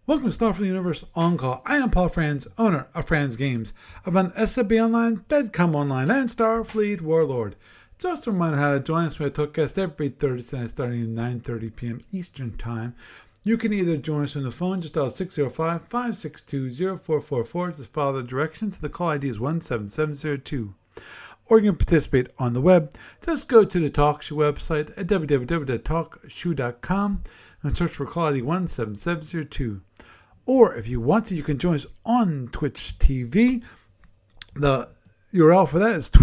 Welcome to Starfleet Universe On Call. I am Paul Franz, owner of Franz Games. I run SFB Online, Bedcom Online, and Starfleet Warlord. Just a reminder how to join us. We talk guests every Thursday night starting at 9:30 p.m. Eastern Time. You can either join us on the phone, just dial 605-562-0444. Just follow the directions. The call ID is 17702. Or you can participate on the web. Just go to the TalkShoe website at www.talkshoe.com and search for call ID 17702. Or if you want to, you can join us on Twitch TV. The URL for that is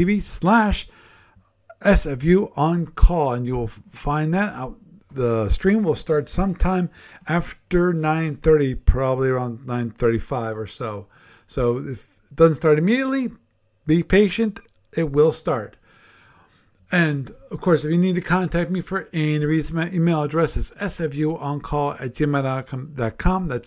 twitch.tv/SFU on call, and you'll find that out. The stream will start sometime after 9:30, probably around 9:35 or so. So if it doesn't start immediately, be patient. It will start. And, of course, if you need to contact me for any reason, my email address is sfuoncall@gmail.com. That's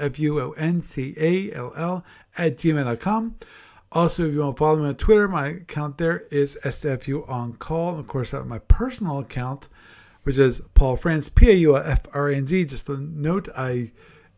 sfuoncall@gmail.com. Also, if you want to follow me on Twitter, my account there is sfuoncall. And, of course, I have my personal account, which is Paul Franz, PAUFRANZ. Just a note, I'm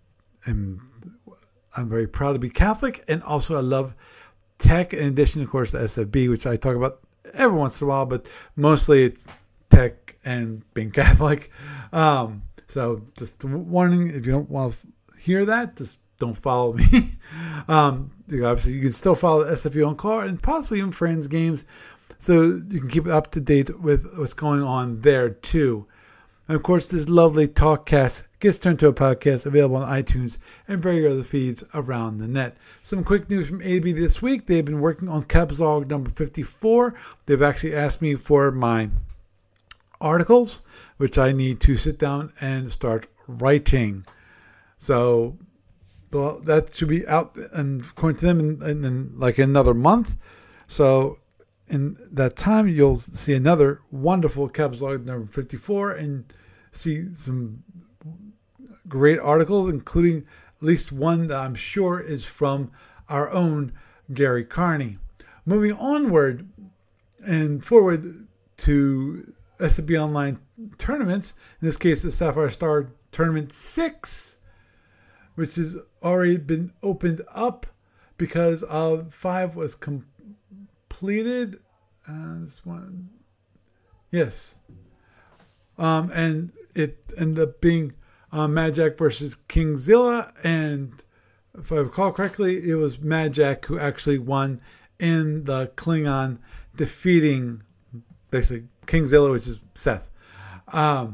very proud to be Catholic, and also I love tech, in addition, of course, to SFB, which I talk about every once in a while, but mostly it's tech and being Catholic. So just warning, if you don't want to hear that, just don't follow me. Obviously, you can still follow SFU on Call and possibly even Friends Games, so you can keep up to date with what's going on there too. And of course, this lovely Talkcast gets turned to a podcast available on iTunes and various other feeds around the net. Some quick news from AB this week. They've been working on Capslog number 54. They've actually asked me for my articles, which I need to sit down and start writing. So, well, that should be out, and according to them, in like another month. So, in that time, you'll see another wonderful Capslog number 54 and see some great articles, including at least one that I'm sure is from our own Gary Carney. Moving onward and forward to SFB Online tournaments, in this case the Sapphire Star Tournament 6, which has already been opened up because 5 was completed. This one, yes. And it ended up being Majak versus Kingzilla, and if I recall correctly, it was Majak who actually won in the Klingon, defeating basically Kingzilla, which is Seth. And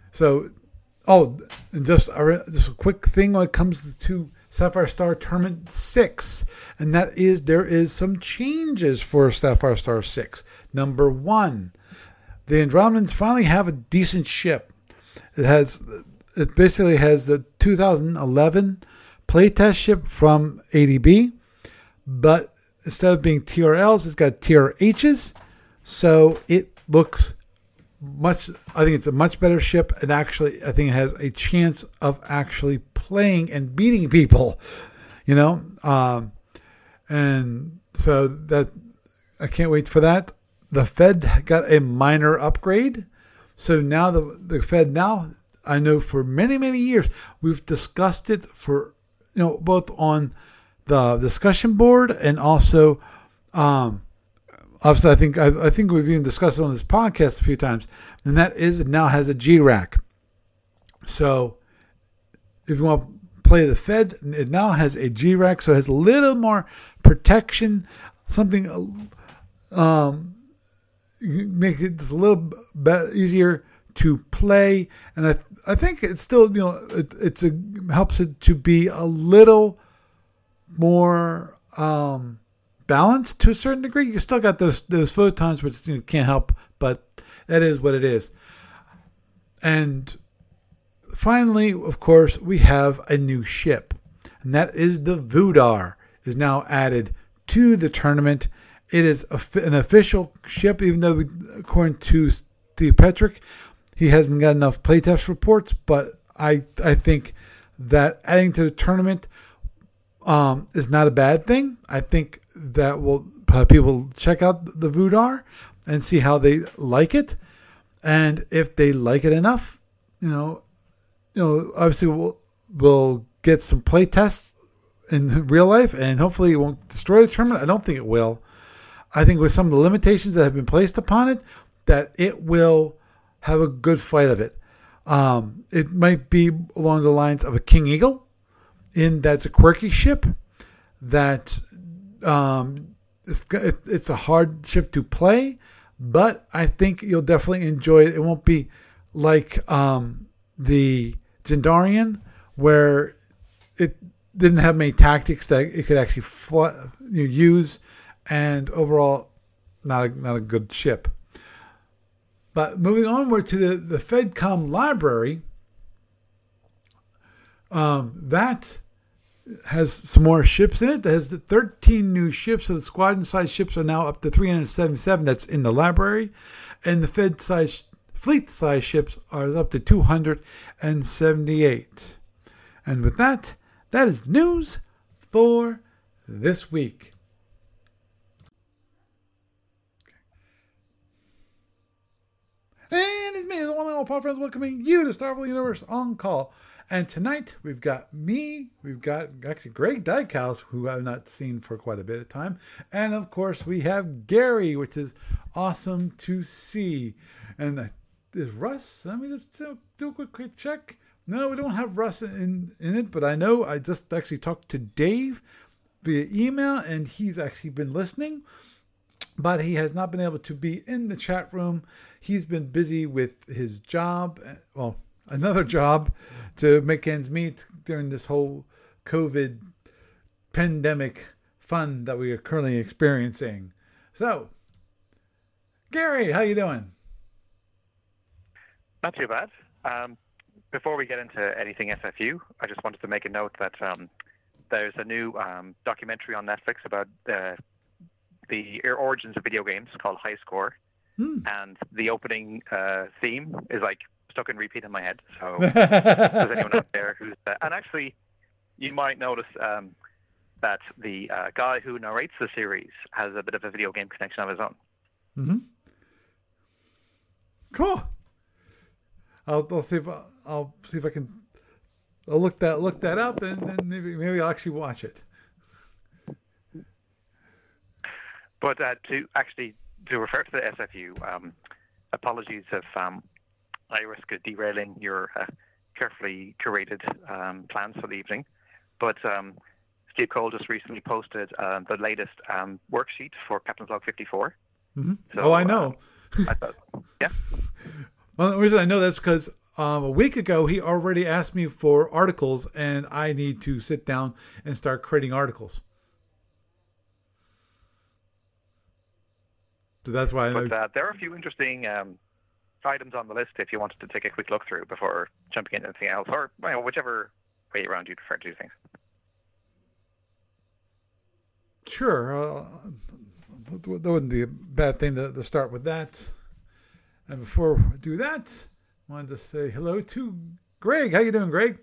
just a quick thing when it comes to Sapphire Star Tournament 6, and that is there is some changes for Sapphire Star 6. Number 1, the Andromedans finally have a decent ship. It basically has the 2011 playtest ship from ADB, but instead of being TRLs, it's got TRHs, so it looks I think it's a much better ship, and actually I think it has a chance of actually playing and beating people, and so that I can't wait for that. The Fed got a minor upgrade, so now the Fed now, I know for many, many years, we've discussed it for, both on the discussion board and also, obviously, I think we've even discussed it on this podcast a few times, and that is it now has a G-Rack. So if you want to play the Fed, it now has a G-Rack, so it has a little more protection, something make it just a little bit easier to play, and I think it's still, it helps it to be a little more balanced to a certain degree. You still got those photons, which can't help, but that is what it is. And finally, of course, we have a new ship, and that is the Vudar is now added to the tournament. It is an official ship, even though, according to Steve Petrick, he hasn't got enough playtest reports, but I think that adding to the tournament is not a bad thing. I think that will people check out the Vudar and see how they like it, and if they like it enough, obviously will get some play tests in real life, and hopefully it won't destroy the tournament. I don't think it will. I think with some of the limitations that have been placed upon it, that it will have a good fight of it. It might be along the lines of a King Eagle, in that's a quirky ship that it's a hard ship to play, but I think you'll definitely enjoy it. It won't be like the Gendarian, where it didn't have many tactics that it could actually use, and overall, not a good ship. But moving onward to the FedCom library, that has some more ships in it. That has the 13 new ships. So the squadron-sized ships are now up to 377. That's in the library. And the fleet-sized ships are up to 278. And with that, that is news for this week. And it's me, the one and all Paul Friends, welcoming you to Starville Universe On Call. And tonight we've got me, we've got actually Greg Dykehouse, who I've not seen for quite a bit of time. And of course we have Gary, which is awesome to see. And is Russ? Let me just do a quick check. No, we don't have Russ in it, but I know I just actually talked to Dave via email, and he's actually been listening. But he has not been able to be in the chat room. He's been busy with his job, well, another job, to make ends meet during this whole COVID pandemic fun that we are currently experiencing. So, Gary, how you doing? Not too bad. Before we get into anything SFU, I just wanted to make a note that there's a new documentary on Netflix about the origins of video games called High Score. And the opening theme is like stuck in repeat in my head. So if there's anyone out there who's... and actually, you might notice that the guy who narrates the series has a bit of a video game connection of his own. Mm-hmm. Cool. I'll see if I can. I'll look that up, and then maybe I'll actually watch it. But to refer to the SFU, apologies if I risk derailing your carefully curated plans for the evening. But Steve Cole just recently posted the latest worksheet for Captain's Log 54. Mm-hmm. So, I know. I thought, yeah. Well, the reason I know that's because a week ago he already asked me for articles, and I need to sit down and start creating articles. So that's why. But there are a few interesting items on the list if you wanted to take a quick look through before jumping into anything else, or whichever way around you prefer to do things. Sure. That wouldn't be a bad thing to start with that. And before we do that, I wanted to say hello to Greg. How you doing, Greg?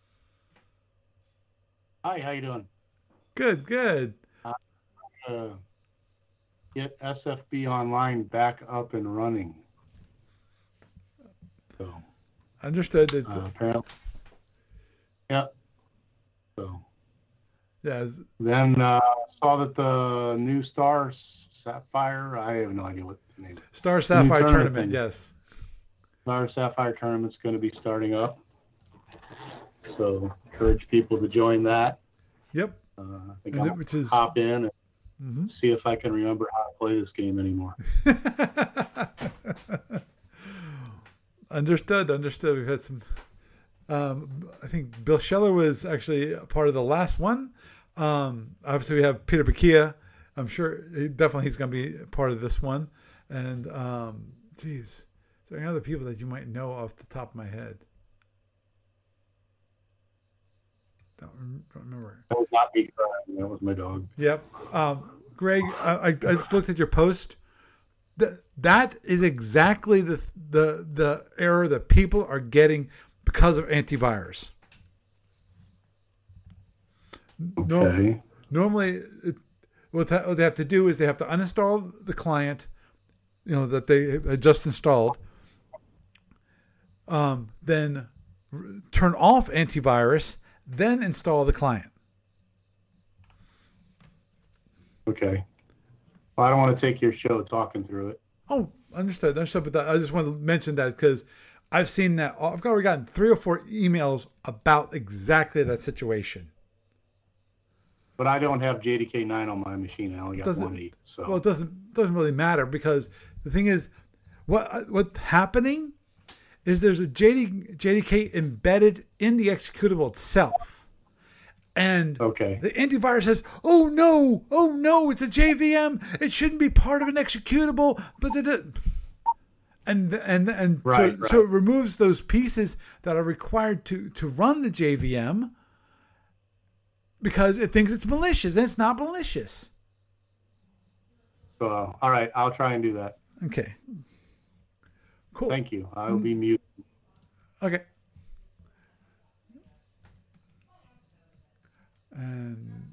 Hi, how you doing? Good. Get SFB Online back up and running. So understood. Apparently, yeah. So yeah. Then saw that the new Star Sapphire. I have no idea what the name is. Star Sapphire tournament. Yes. Star Sapphire tournament's going to be starting up. So encourage people to join that. Yep. I think I'll hop in and see if I can remember how to play this game anymore. Understood. We've had some. I think Bill Scheller was actually a part of the last one. Obviously, we have Peter Bakia. I'm sure he's going to be part of this one. And is there any other people that you might know off the top of my head? Don't remember. That was not me crying. That was my dog. Yep. Greg, I just looked at your post. That is exactly the error that people are getting because of antivirus. Okay. Normally, what they have to do is they have to uninstall the client, that they had just installed. Then turn off antivirus, then install the client. Okay. Well, I don't want to take your show talking through it. Oh, understood. But I just wanted to mention that because I've seen that. I've already gotten 3 or 4 emails about exactly that situation. But I don't have JDK 9 on my machine. I only got 1.8. So. Well, it doesn't really matter because the thing is, what's happening is there's a JDK embedded in the executable itself. And the antivirus says, oh no, it's a JVM. It shouldn't be part of an executable. But so it removes those pieces that are required to run the JVM because it thinks it's malicious, and it's not malicious. All right, I'll try and do that. Okay. Cool. Thank you. I will be muted. Okay. And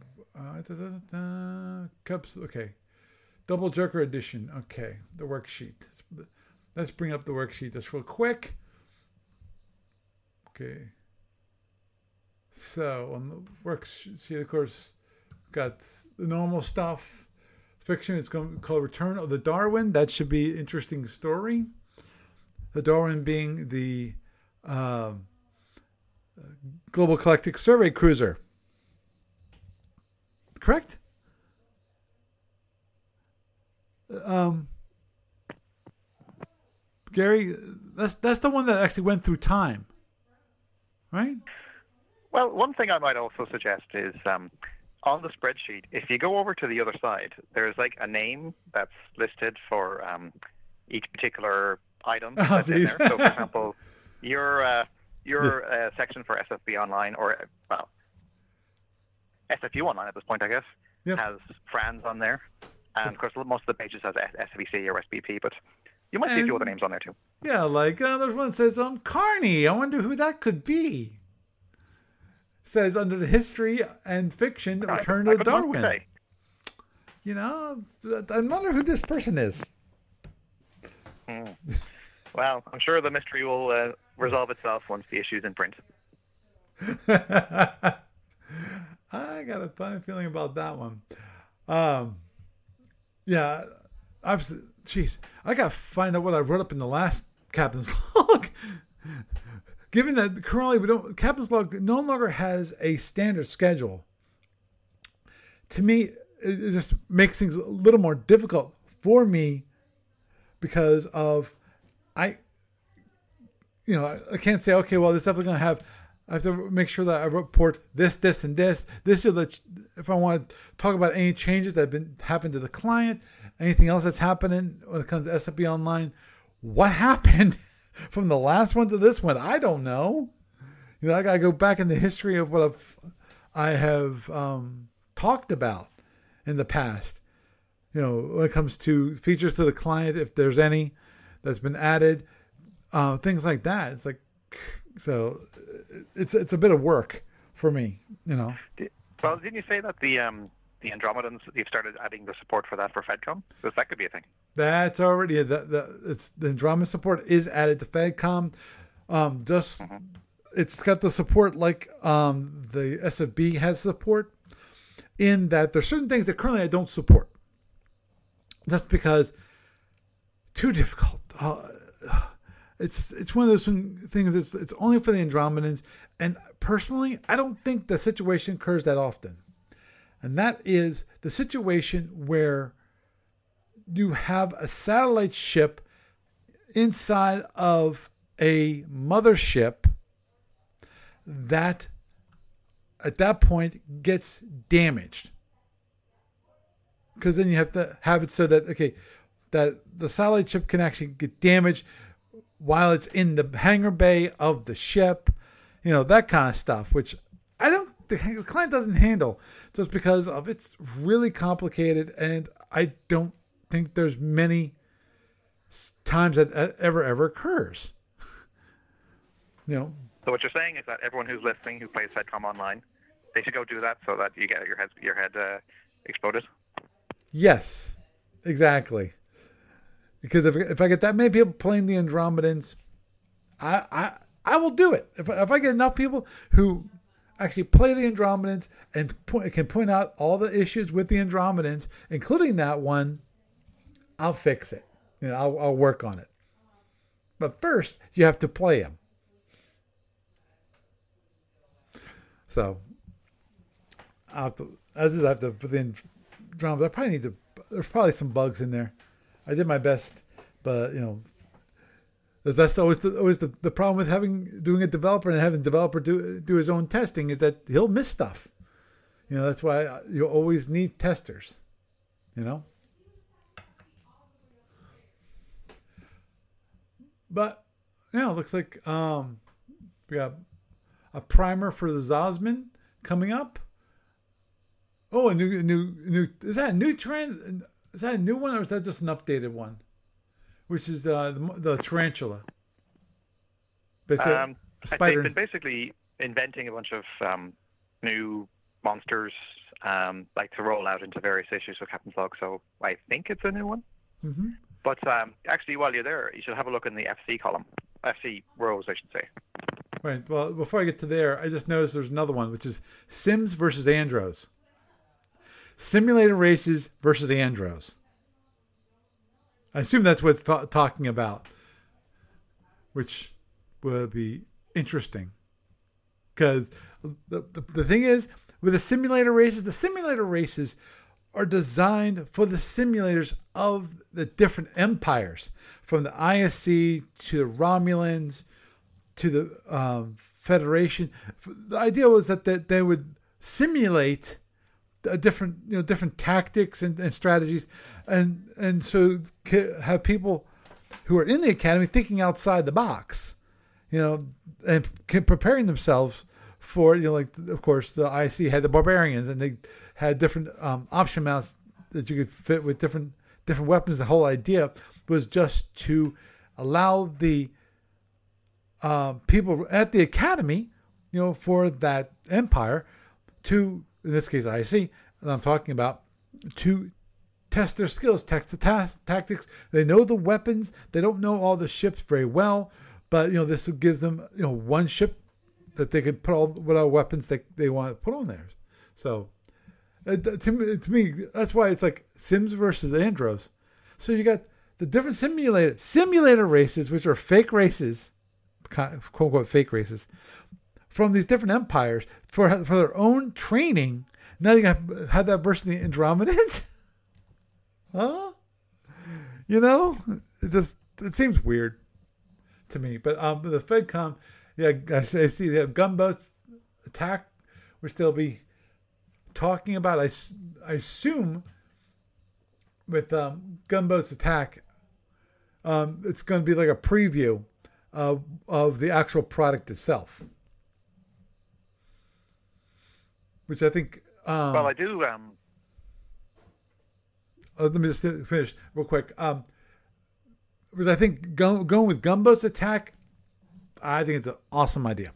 cups. Okay. Double Joker edition. Okay. The worksheet. Let's bring up the worksheet just real quick. Okay. So on the worksheet, of course, got the normal stuff. Fiction. It's going to be called Return of the Darwin. That should be an interesting story. The Darwin being the Global Galactic Survey Cruiser. Correct? Gary, that's the one that actually went through time, right? Well, one thing I might also suggest is on the spreadsheet, if you go over to the other side, there's like a name that's listed for each particular item that's in there. So, for example, your section for SFB Online, or well, SFU Online at this point, I guess, has Franz on there, and of course most of the pages has SVC or SBP, but you might see a few other names on there too. Yeah, like there's one that says Carney. I wonder who that could be. Says under the history and fiction, Return of Darwin. You know, I wonder who this person is. Well, I'm sure the mystery will resolve itself once the issue's in print. I got a funny feeling about that one. Yeah, I got to find out what I wrote up in the last Captain's Log. Given that currently Captain's Log no longer has a standard schedule, to me, it just makes things a little more difficult for me because of I can't say, okay, well, this definitely going to have. I have to make sure that I report this, and this. This is if I want to talk about any changes that have happened to the client, anything else that's happening when it comes to SFB Online. What happened from the last one to this one? I don't know. I got to go back in the history of what I have talked about in the past. When it comes to features to the client, if there's any that's been added, things like that. It's like so. It's a bit of work for me, Well, didn't you say that the Andromedans, you've started adding the support for that for FedCom? So that could be a thing. That's already the Andromeda support is added to FedCom. It's got the support like the SFB has support. In that there's certain things that currently I don't support, just because too difficult. It's one of those things. It's only for the Andromedans, and personally, I don't think the situation occurs that often. And that is the situation where you have a satellite ship inside of a mothership that, at that point, gets damaged. Because then you have to have it so that that the satellite ship can actually get damaged while it's in the hangar bay of the ship, that kind of stuff, which the client doesn't handle just because of it's really complicated, and I don't think there's many times that ever occurs. So what you're saying is that everyone who's listening who plays FedCom Online, they should go do that so that you get your head exploded. Yes, exactly. Because if I get that many people playing the Andromedans, I I will do it. If I get enough people who actually play the Andromedans and can point out all the issues with the Andromedans, including that one, I'll fix it. I'll work on it. But first, you have to play them. So, I have to put in Andromeda. I probably need to. There's probably some bugs in there. I did my best, but that's always the problem with doing a developer and having a developer do his own testing is that he'll miss stuff. That's why you always need testers. But it looks like we got a primer for the Zosman coming up. Oh, a new is that a new trend? Is that a new one or is that just an updated one? Which is the tarantula. Basically, they've been basically inventing a bunch of new monsters like to roll out into various issues of Captain's Log. So I think it's a new one. Mm-hmm. But actually, while you're there, you should have a look in the FC column. FC rows, I should say. Right. Well, before I get to there, I just noticed there's another one, which is Sims versus Andros. Simulator races versus Andros. I assume that's what it's talking about, which would be interesting. Because the thing is, with the simulator races are designed for the simulators of the different empires, from the ISC to the Romulans to the Federation. The idea was that they would simulate different tactics and strategies, and so have people who are in the academy thinking outside the box, and preparing themselves for like of course the IC had the barbarians and they had different option mounts that you could fit with different weapons. The whole idea was just to allow the people at the academy, for that empire to, in this case IC, that I'm talking about, to test their skills, tactics. They know the weapons. They don't know all the ships very well, but this gives them one ship that they could put all whatever weapons they want to put on there. So to me, that's why it's like Sims versus Andros. So you got the different simulator races, which are fake races, quote unquote fake races, from these different empires for their own training. Now you have that versus the Andromedans. Huh? It seems weird to me. But the FedCom, I see they have gunboats attack, which they'll be talking about. I assume with gunboats attack, it's going to be like a preview of the actual product itself, which I think. Well, I do. Let me just finish real quick. Because I think going with gunboats attack, I think it's an awesome idea.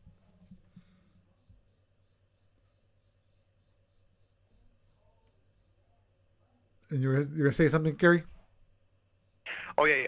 And you're gonna say something, Gary? Oh yeah.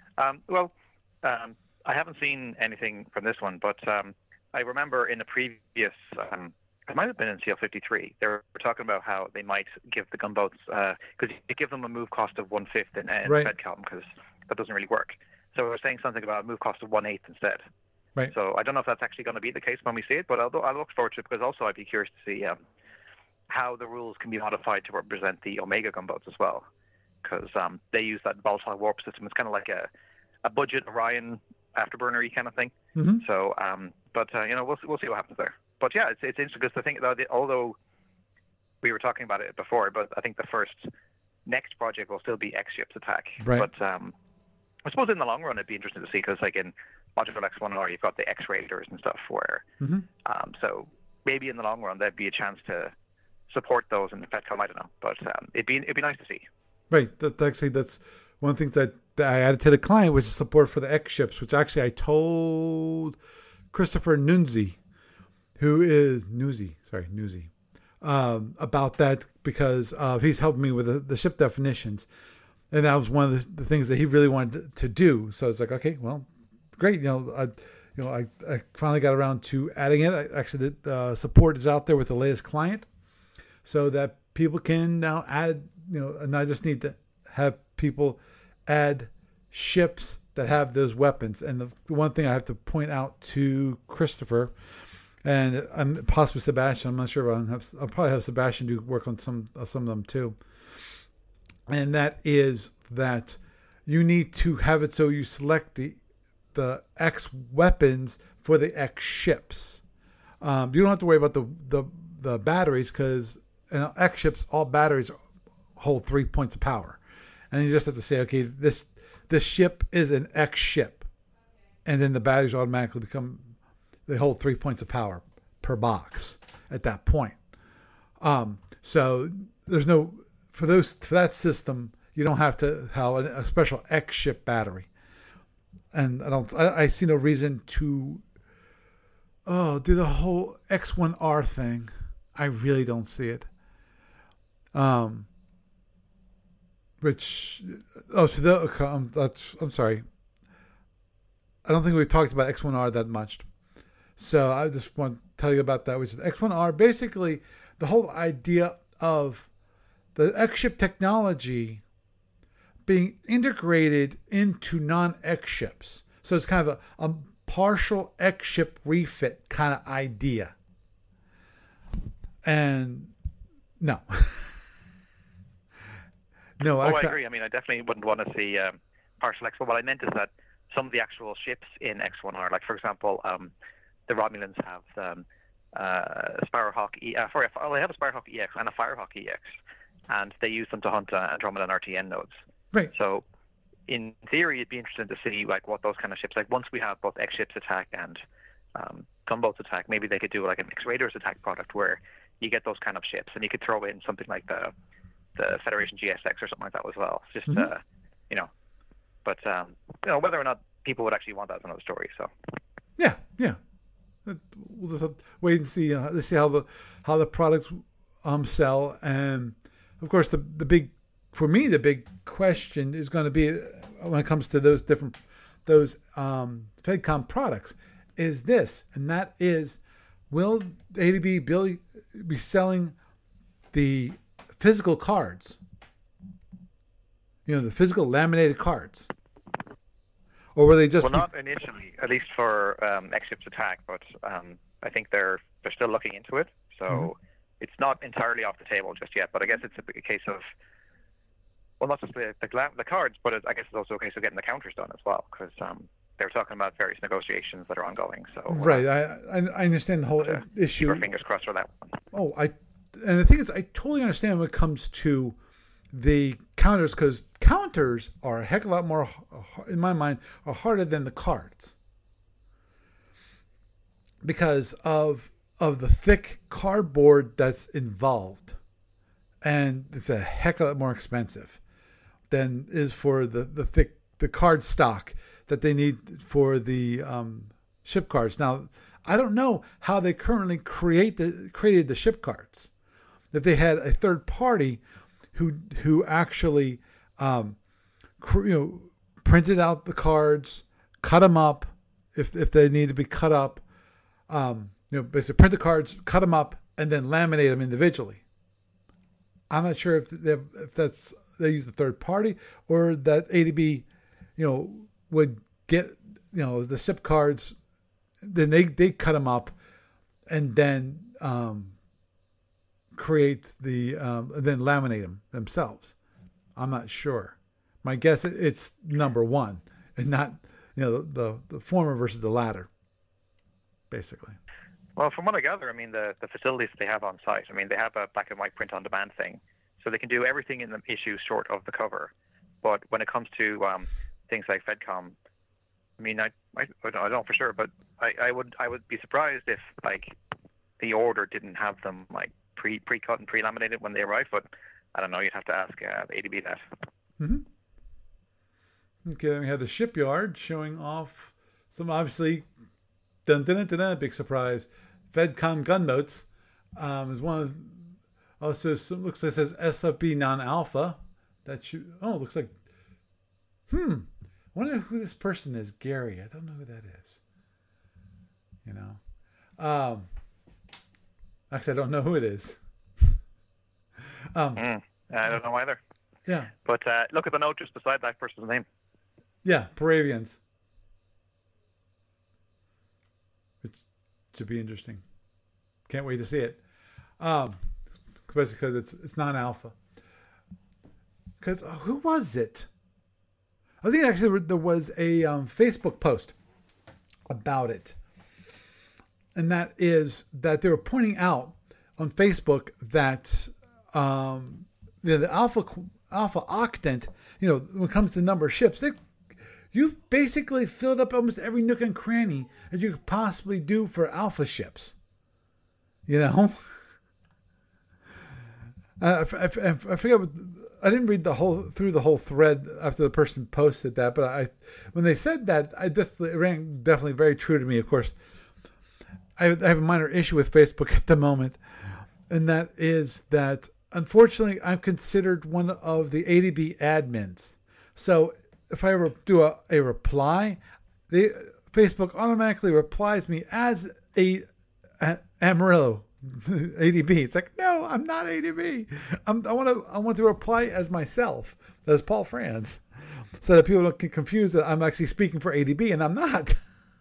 I haven't seen anything from this one, but I remember in the previous, it might have been in CL53, they were talking about how they might give the gunboats, because you give them a move cost of 1/5 in right. FedCom, because that doesn't really work. So we're saying something about a move cost of 1/8 instead. Right. So I don't know if that's actually going to be the case when we see it, but I look forward to it, because also I'd be curious to see how the rules can be modified to represent the Omega gunboats as well, because they use that volatile warp system. It's kind of like a budget Orion afterburner-y kind of thing. Mm-hmm. So, we'll see what happens there. But yeah, it's interesting because the thing, although we were talking about it before, but I think the next project will still be X-Ships Attack. Right. But I suppose in the long run it'd be interesting to see, because like in Module X1R you've got the X-Raiders and stuff where, so maybe in the long run there'd be a chance to support those in the FedCom. I don't know, but it'd be nice to see. Right. That's one of the things that I added to the client, which is support for the X-Ships, which actually I told Christopher Nunzi, Newsy, about that, because he's helped me with the ship definitions, and that was one of the things that he really wanted to do. So it's like, okay, well, great, I finally got around to adding it. Actually, the support is out there with the latest client, so that people can now add. And I just need to have people add ships that have those weapons. And the one thing I have to point out to Christopher, and possibly Sebastian, I'm not sure if I'll probably have Sebastian do work on some of them too. And that is that you need to have it so you select the X weapons for the X ships. You don't have to worry about the batteries, because X ships, all batteries hold 3 points of power, and you just have to say, okay, this ship is an X ship, and then the batteries automatically they hold 3 points of power per box at that point. So there's no for that system, you don't have to have a special X ship battery, and I see no reason to do the whole X1R thing. I really don't see it. I'm sorry. I don't think we've talked about X1R that much. So I just want to tell you about that, which is X1R. Basically, the whole idea of the X-ship technology being integrated into non-X ships. So it's kind of a partial X-ship refit kind of idea. And no. No, actually, I agree. I mean, I definitely wouldn't want to see partial X. But what I meant is that some of the actual ships in X1R, like for example, the Romulans have Sparrowhawk they have a Sparrowhawk EX and a Firehawk EX, and they use them to hunt Andromeda and RTN nodes. Right. So, in theory, it'd be interesting to see like what those kind of ships, like once we have both X ships attack and gunboats attack, maybe they could do like an X Raiders attack product where you get those kind of ships, and you could throw in something like the Federation GSX or something like that as well. Just but whether or not people would actually want that is another story. So yeah. We'll just have to wait and see. Let's see how the products sell, and of course the big question is going to be when it comes to those FedCom products is this, and that is, will ADB be selling the physical cards? The physical laminated cards. Or were they just... Well, not initially, at least for X-Ships Attack, but I think they're still looking into it. So it's not entirely off the table just yet. But I guess it's a case of, well, not just the cards, but I guess it's also a case of getting the counters done as well, because they were talking about various negotiations that are ongoing. So right, I understand the whole issue. Keep our fingers crossed for that one. And the thing is, I totally understand when it comes to the counters, because counters are a heck of a lot more, in my mind, are harder than the cards because of the thick cardboard that's involved, and it's a heck of a lot more expensive than is for the card stock that they need for the ship cards. Now, I don't know how they currently created the ship cards. If they had a third party who actually printed out the cards, cut them up if they need to be cut up, basically print the cards, cut them up, and then laminate them individually. I'm not sure if they use the third party, or that ADB would get the SIP cards, then they cut them up and then create then laminate them themselves. I'm not sure. My guess it's number one, and not the former versus the latter, basically. Well, from what I gather, I mean the facilities they have on site. I mean they have a black and white print on demand thing, so they can do everything in the issue short of the cover. But when it comes to things like FedCom, I mean I don't know for sure, but I would be surprised if like the order didn't have them like pre-cut and pre-laminated when they arrive, but I don't know. You'd have to ask ADB that. Mm-hmm. Okay, then we have the shipyard showing off some obviously, big surprise, FedCom gunboats. Is one of also looks like it says SFB non-alpha. Looks like I wonder who this person is. Gary, I don't know who that is. You know. Actually, I don't know who it is. I don't know either. Yeah. But look at the note just beside that person's name. Yeah, Paravians. Which should be interesting. Can't wait to see it. Especially because it's non-alpha. Because who was it? I think actually there was a Facebook post about it. And that is that they were pointing out on Facebook that the alpha octant, when it comes to the number of ships, you've basically filled up almost every nook and cranny that you could possibly do for alpha ships. I forget what, I didn't read through the whole thread after the person posted that, but when they said that, it rang definitely very true to me. Of course, I have a minor issue with Facebook at the moment, and that is that unfortunately I'm considered one of the ADB admins. So if I ever do a reply, Facebook automatically replies me as Amarillo ADB. It's like, no, I'm not ADB. I want to reply as myself, as Paul Franz, so that people don't get confused that I'm actually speaking for ADB and I'm not.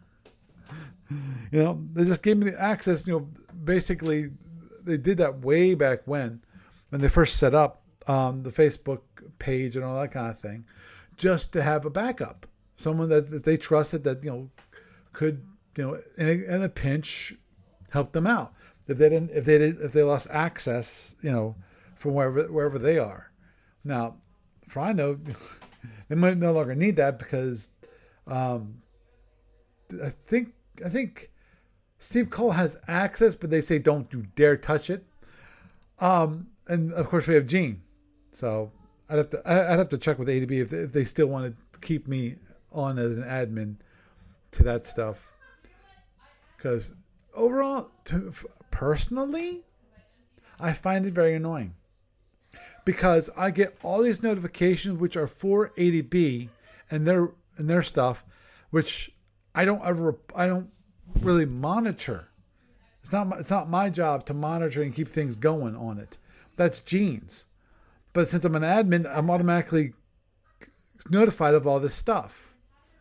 They just gave me the access. Basically, they did that way back when they first set up the Facebook page and all that kind of thing, just to have a backup, someone that they trusted that could in a pinch help them out if they lost access from wherever they are. Now, for I know, they might no longer need that because I think Steve Cole has access, but they say don't you dare touch it. And of course we have Gene, so I'd have to check with ADB if they still want to keep me on as an admin to that stuff. Because overall, personally, I find it very annoying because I get all these notifications which are for ADB and their stuff, which I don't really monitor. It's not my job to monitor and keep things going on it. That's Gene's. But since I'm an admin, I'm automatically notified of all this stuff.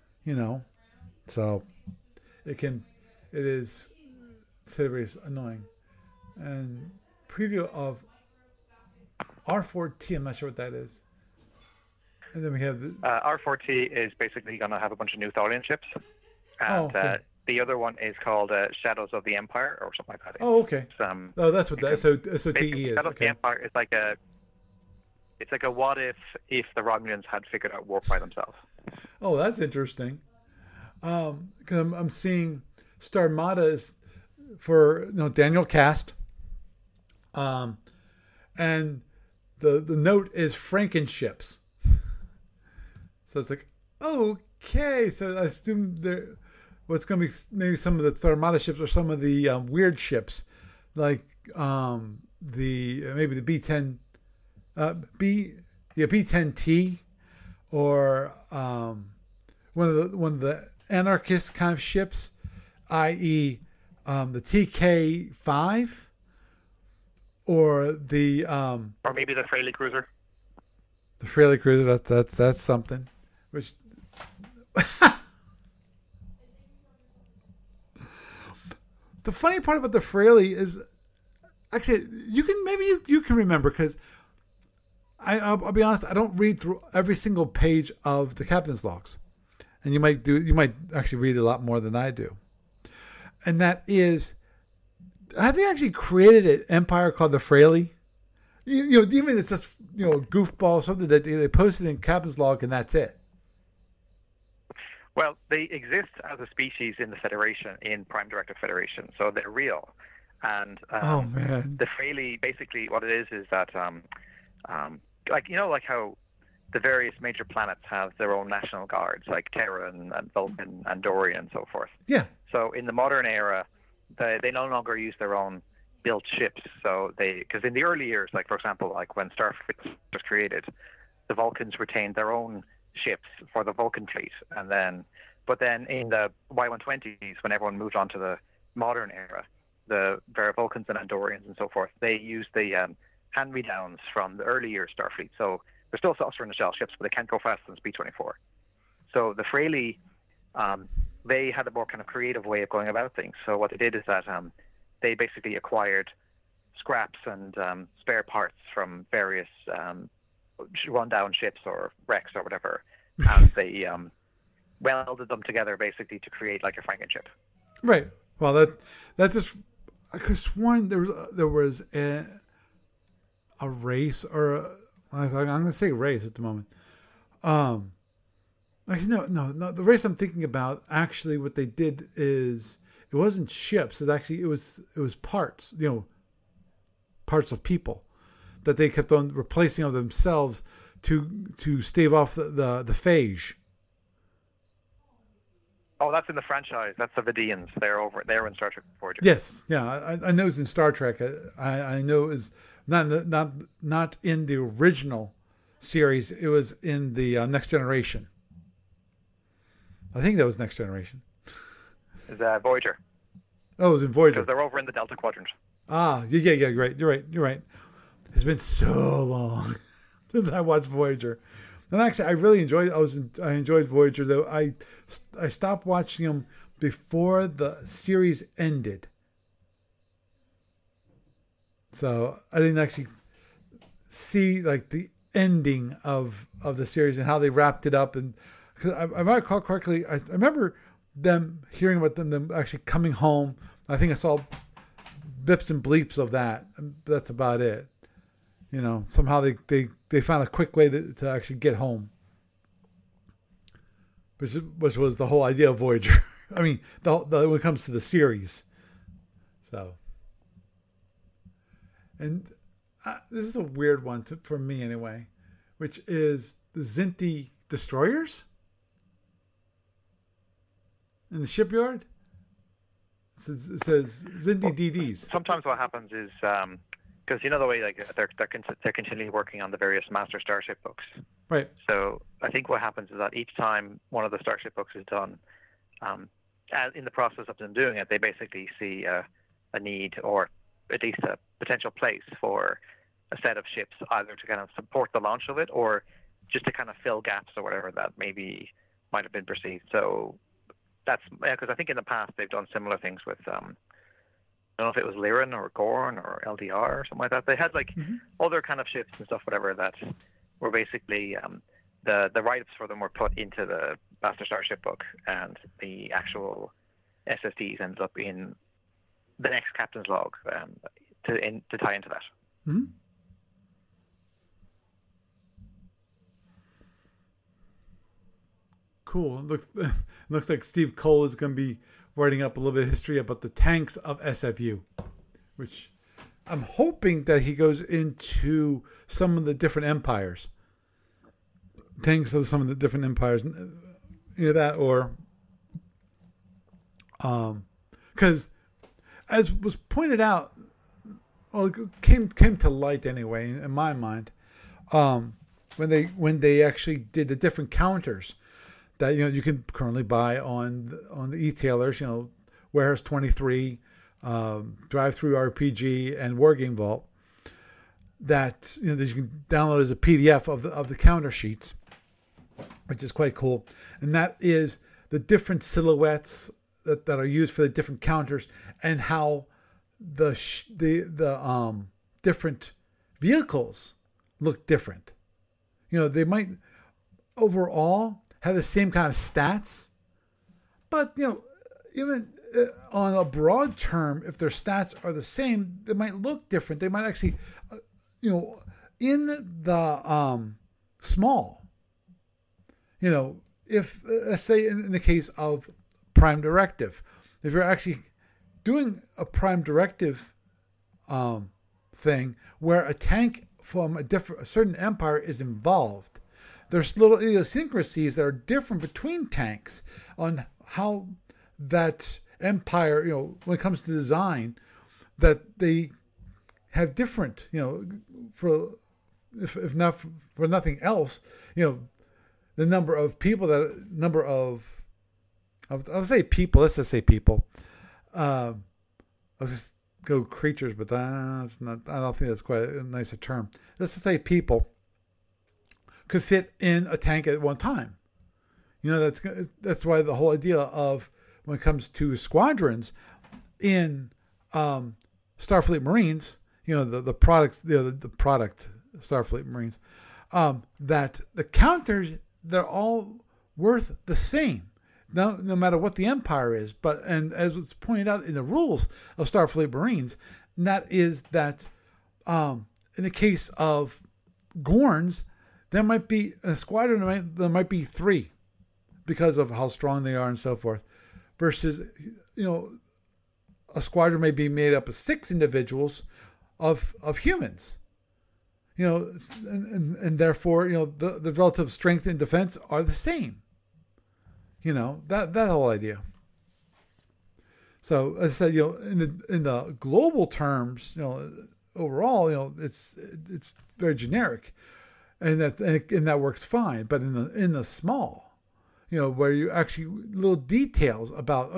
So it is very annoying. And preview of R4T, I'm not sure what that is. And then we have R4T is basically going to have a bunch of new Tholian ships. And the other one is called Shadows of the Empire or something like that. Oh, okay. That's what that SOTE is. Shadows of the Empire is like a what if the Romulans had figured out warp by themselves. Oh, that's interesting. Because I'm seeing Starmada is for Daniel Cast, and the note is Frankenships. So it's like, okay. So I assume what's going to be maybe some of the Starmada ships or some of the weird ships, like maybe the B10. B10T, or one of the anarchist kind of ships, i.e., the TK5, or the or maybe the Fraley cruiser. The Fraley cruiser, that's something. Which the funny part about the Fraley is actually you can remember because. I'll be honest. I don't read through every single page of the captain's logs, and you might actually read a lot more than I do. And that is, have they actually created an empire called the Fraley? Even it's just a goofball, something that they posted in captain's log, and that's it. Well, they exist as a species in the Federation, in Prime Directive Federation, so they're real. And oh man, the Fraley, basically, what it is that. Like how the various major planets have their own national guards, like Terra and Vulcan and Doria and so forth. Yeah. So in the modern era, they no longer use their own built ships. So because in the early years, like for example, like when Starfleet was created, the Vulcans retained their own ships for the Vulcan fleet, but then in the Y120s, when everyone moved on to the modern era, the Vulcans and Andorians and so forth, they use the hand-me-downs from the earlier Starfleet. So they're still saucer and shell ships, but they can't go faster than Speed 24. So the Fraley, they had a more kind of creative way of going about things. So what they did is that they basically acquired scraps and spare parts from various run-down ships or wrecks or whatever, and they welded them together basically to create like a Frankenship. Right. Well, that just, I could have sworn there was a race or I'm going to say race at the moment. Actually, no. The race I'm thinking about, actually, what they did is it wasn't ships. It was parts. Parts of people that they kept on replacing of themselves to stave off the phage. Oh, that's in the franchise. That's the Vidians. They're in Star Trek Voyager. Yes, yeah, I know it's in Star Trek. I know it's not in the original series. It was in the Next Generation. I think that was Next Generation. Is Voyager? Oh, it was in Voyager. Because they're over in the Delta Quadrant. Ah, yeah, great. You're right. It's been so long since I watched Voyager. And actually, I really enjoyed. I enjoyed Voyager, though. I stopped watching them before the series ended, so I didn't actually see like the ending of the series and how they wrapped it up. And because I might recall correctly, I remember them hearing about them actually coming home. I think I saw bips and bleeps of that. That's about it. Somehow they found a quick way to actually get home, which was the whole idea of Voyager. I mean, when it comes to the series. So, and this is a weird one for me anyway, which is the Zinti destroyers in the shipyard. It says Zinti DDs. Sometimes what happens is because the way they're continually working on the various Master Starship books. Right. So I think what happens is that each time one of the Starship books is done, as in the process of them doing it, they basically see a need or at least a potential place for a set of ships, either to kind of support the launch of it or just to kind of fill gaps or whatever that maybe might have been perceived. So that's because I think in the past they've done similar things with I don't know if it was Lyran or Gorn or LDR or something like that. They had other kind of ships and stuff, whatever, that were basically the write-ups for them were put into the Master Starship book, and the actual SSDs ended up in the next captain's log to tie into that. Mm-hmm. Cool. It looks like Steve Cole is going to be writing up a little bit of history about the tanks of SFU, which I'm hoping that he goes into some of the different empires. Tanks of some of the different empires. That, or because as was pointed out, well, it came to light anyway in my mind, when they actually did the different counters that you can currently buy on the e-tailers, Warehouse 23, Drive-Thru RPG, and Wargame Vault, that that you can download as a PDF of the counter sheets, which is quite cool. And that is the different silhouettes that are used for the different counters, and how the different vehicles look different. They might overall have the same kind of stats, but even on a broad term, if their stats are the same, they might look different. They might actually, in the small, if let's say in the case of Prime Directive, if you're actually doing a Prime Directive thing where a tank from a certain empire is involved, there's little idiosyncrasies that are different between tanks on how that empire, when it comes to design, that they have different, for if not for nothing else, the number of people I'll say people, let's just say people, Let's just go creatures, but that's not. I don't think that's quite a nicer term. Let's just say people could fit in a tank at one time. That's why the whole idea of when it comes to squadrons in Starfleet Marines, the products, the product Starfleet Marines, that the counters, they're all worth the same. No matter what the Empire is, and as was pointed out in the rules of Starfleet Marines, and that is that in the case of Gorns, there might be a squadron. There might be 3 because of how strong they are and so forth. Versus, a squadron may be made up of 6 individuals of humans. And therefore, the relative strength and defense are the same. That whole idea. So as I said, in the global terms, overall, it's very generic, and that works fine. But in the small, where you actually little details about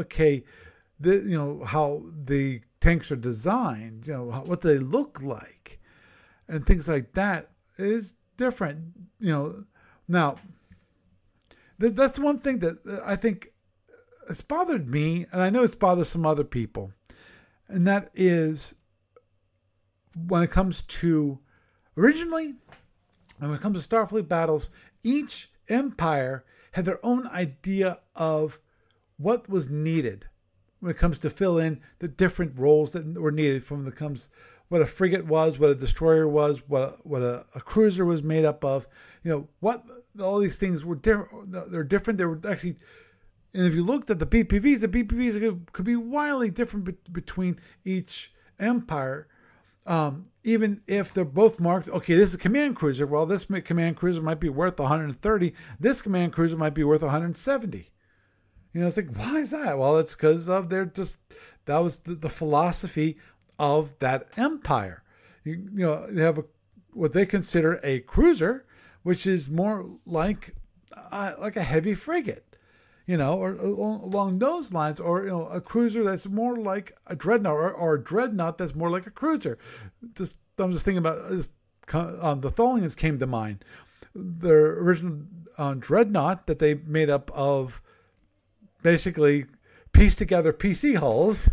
how the tanks are designed, what they look like, and things like that is different. Now. That's one thing that I think it's bothered me, and I know it's bothered some other people, and that is when it comes to originally, and when it comes to Starfleet battles, each empire had their own idea of what was needed when it comes to fill in the different roles that were needed from what a frigate was, what a destroyer was, what a cruiser was made up of, what all these things were different. They're different. They were actually, and if you looked at the BPVs could be wildly different between each empire, even if they're both marked. Okay, this is a command cruiser. Well, this command cruiser might be worth 130. This command cruiser might be worth 170. It's like, why is that? Well, it's because of that was the philosophy of that empire. You have what they consider a cruiser, which is more like a heavy frigate, or along those lines, or a cruiser that's more like a dreadnought, or a dreadnought that's more like a cruiser. I'm just thinking about the Tholians came to mind. Their original dreadnought that they made up of basically pieced together PC hulls,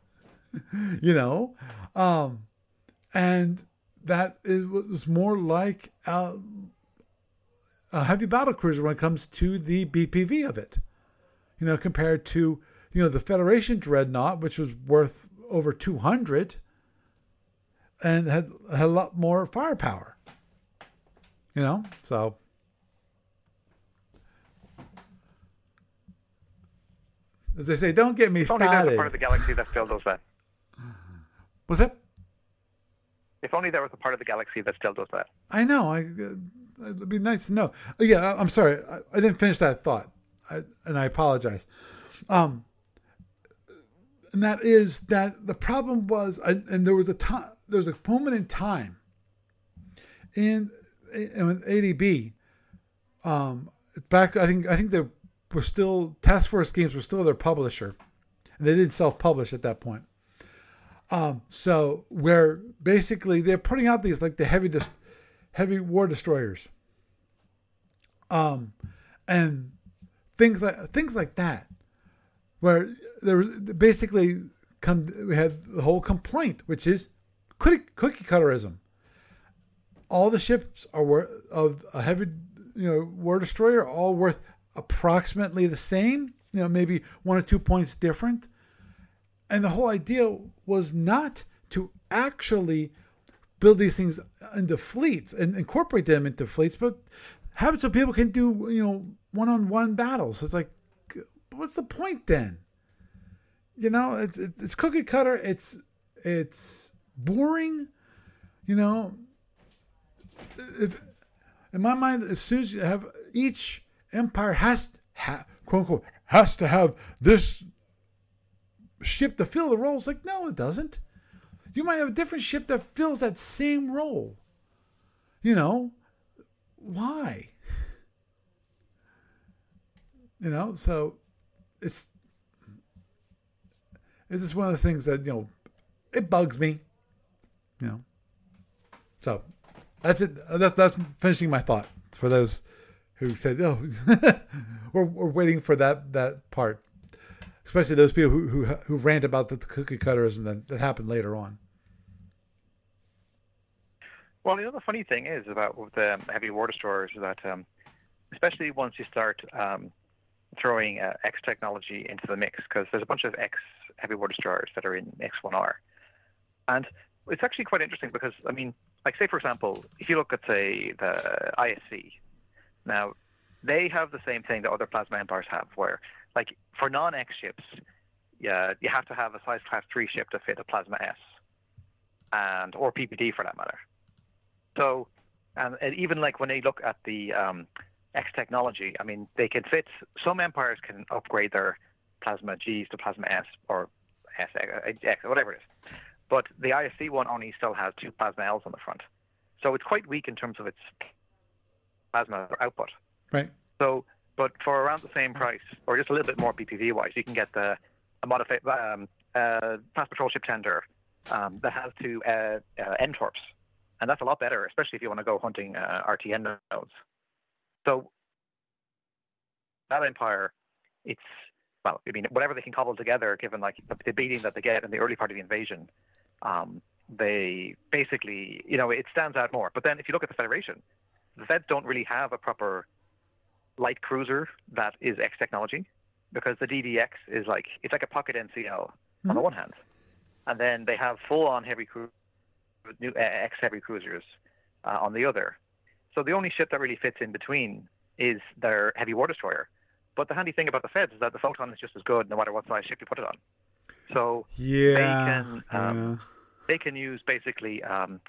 and that was more like a heavy battle cruiser when it comes to the BPV of it, compared to, the Federation dreadnought, which was worth over 200 and had a lot more firepower, so. As they say, don't get me started. If only there was a part of the galaxy that still does that. What's that? If only there was a part of the galaxy that still does that. I know. It'd be nice to know. Yeah, I'm sorry. I didn't finish that thought, and I apologize. And that is that the problem was, and there was a moment in time in ADB. Back, I think they were still, Task Force Games were still their publisher, and they didn't self-publish at that point. So where basically they're putting out these like the heavy war destroyers, and things like that, where there was basically we had the whole complaint, which is cookie cutterism. All the ships are worth of a heavy war destroyer, all worth approximately the same, maybe 1 or 2 points different. And the whole idea was not to actually build these things into fleets and incorporate them into fleets, but have it so people can do, one-on-one battles. It's like, what's the point then? It's cookie cutter. It's boring. If, in my mind, as soon as you have each empire quote unquote has to have this ship to fill the role. It's like, no, it doesn't. You might have a different ship that fills that same role. Why? So it's just one of the things that it bugs me. You know. So that's it. That's finishing my thought for those who said, "Oh, we're waiting for that part." Especially those people who rant about the cookie cutters and that happened later on. Well, the funny thing is about the heavy water destroyers is that, especially once you start throwing X technology into the mix, because there's a bunch of X heavy water destroyers that are in X1R, and it's actually quite interesting because, I mean, like say for example, if you look at say the ISC, now they have the same thing that other plasma empires have, where like for non-X ships, yeah, you have to have a size class 3 ship to fit a plasma S, or PPD for that matter. So, and even like when they look at the X technology, I mean, they can fit. Some empires can upgrade their plasma Gs to plasma S or X or whatever it is, but the ISC one only still has 2 plasma Ls on the front, so it's quite weak in terms of its plasma output. Right. So, but for around the same price, or just a little bit more BPV wise, you can get a modified fast patrol ship tender that has 2 NTORPs, and that's a lot better, especially if you want to go hunting RTN nodes. So that empire, it's well, I mean, whatever they can cobble together, given like the beating that they get in the early part of the invasion, they basically, it stands out more. But then if you look at the Federation, the Feds don't really have a proper light cruiser that is X technology, because the DDX is like, it's like a pocket NCL on the one hand, and then they have full-on new X heavy cruisers on the other. So the only ship that really fits in between is their heavy war destroyer. But the handy thing about the Feds is that the Photon is just as good no matter what size ship you put it on. So they can use basically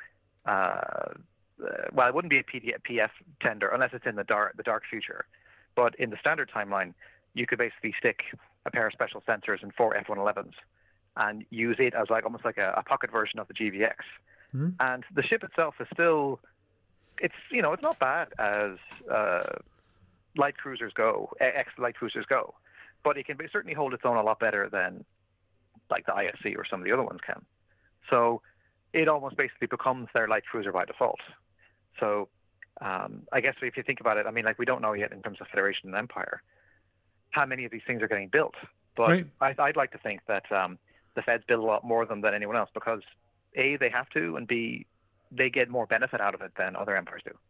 well, it wouldn't be a PF tender unless it's in the dark future. But in the standard timeline, you could basically stick a pair of special sensors and 4 F-111s and use it as like almost like a pocket version of the GVX. Mm-hmm. And the ship itself is still, it's not bad as light cruisers go, X-light cruisers go, but it can certainly hold its own a lot better than like the ISC or some of the other ones can. So it almost basically becomes their light cruiser by default. So I guess if you think about it, I mean, like we don't know yet in terms of Federation and Empire how many of these things are getting built. But right. I'd like to think that the Feds build a lot more of them than anyone else because A, they have to, and B, they get more benefit out of it than other empires do.